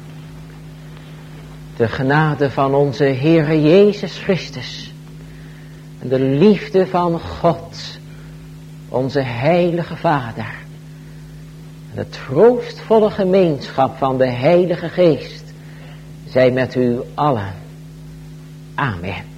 De genade van onze Heere Jezus Christus en de liefde van God, onze heilige Vader, en de troostvolle gemeenschap van de Heilige Geest, zij met u allen. Amen.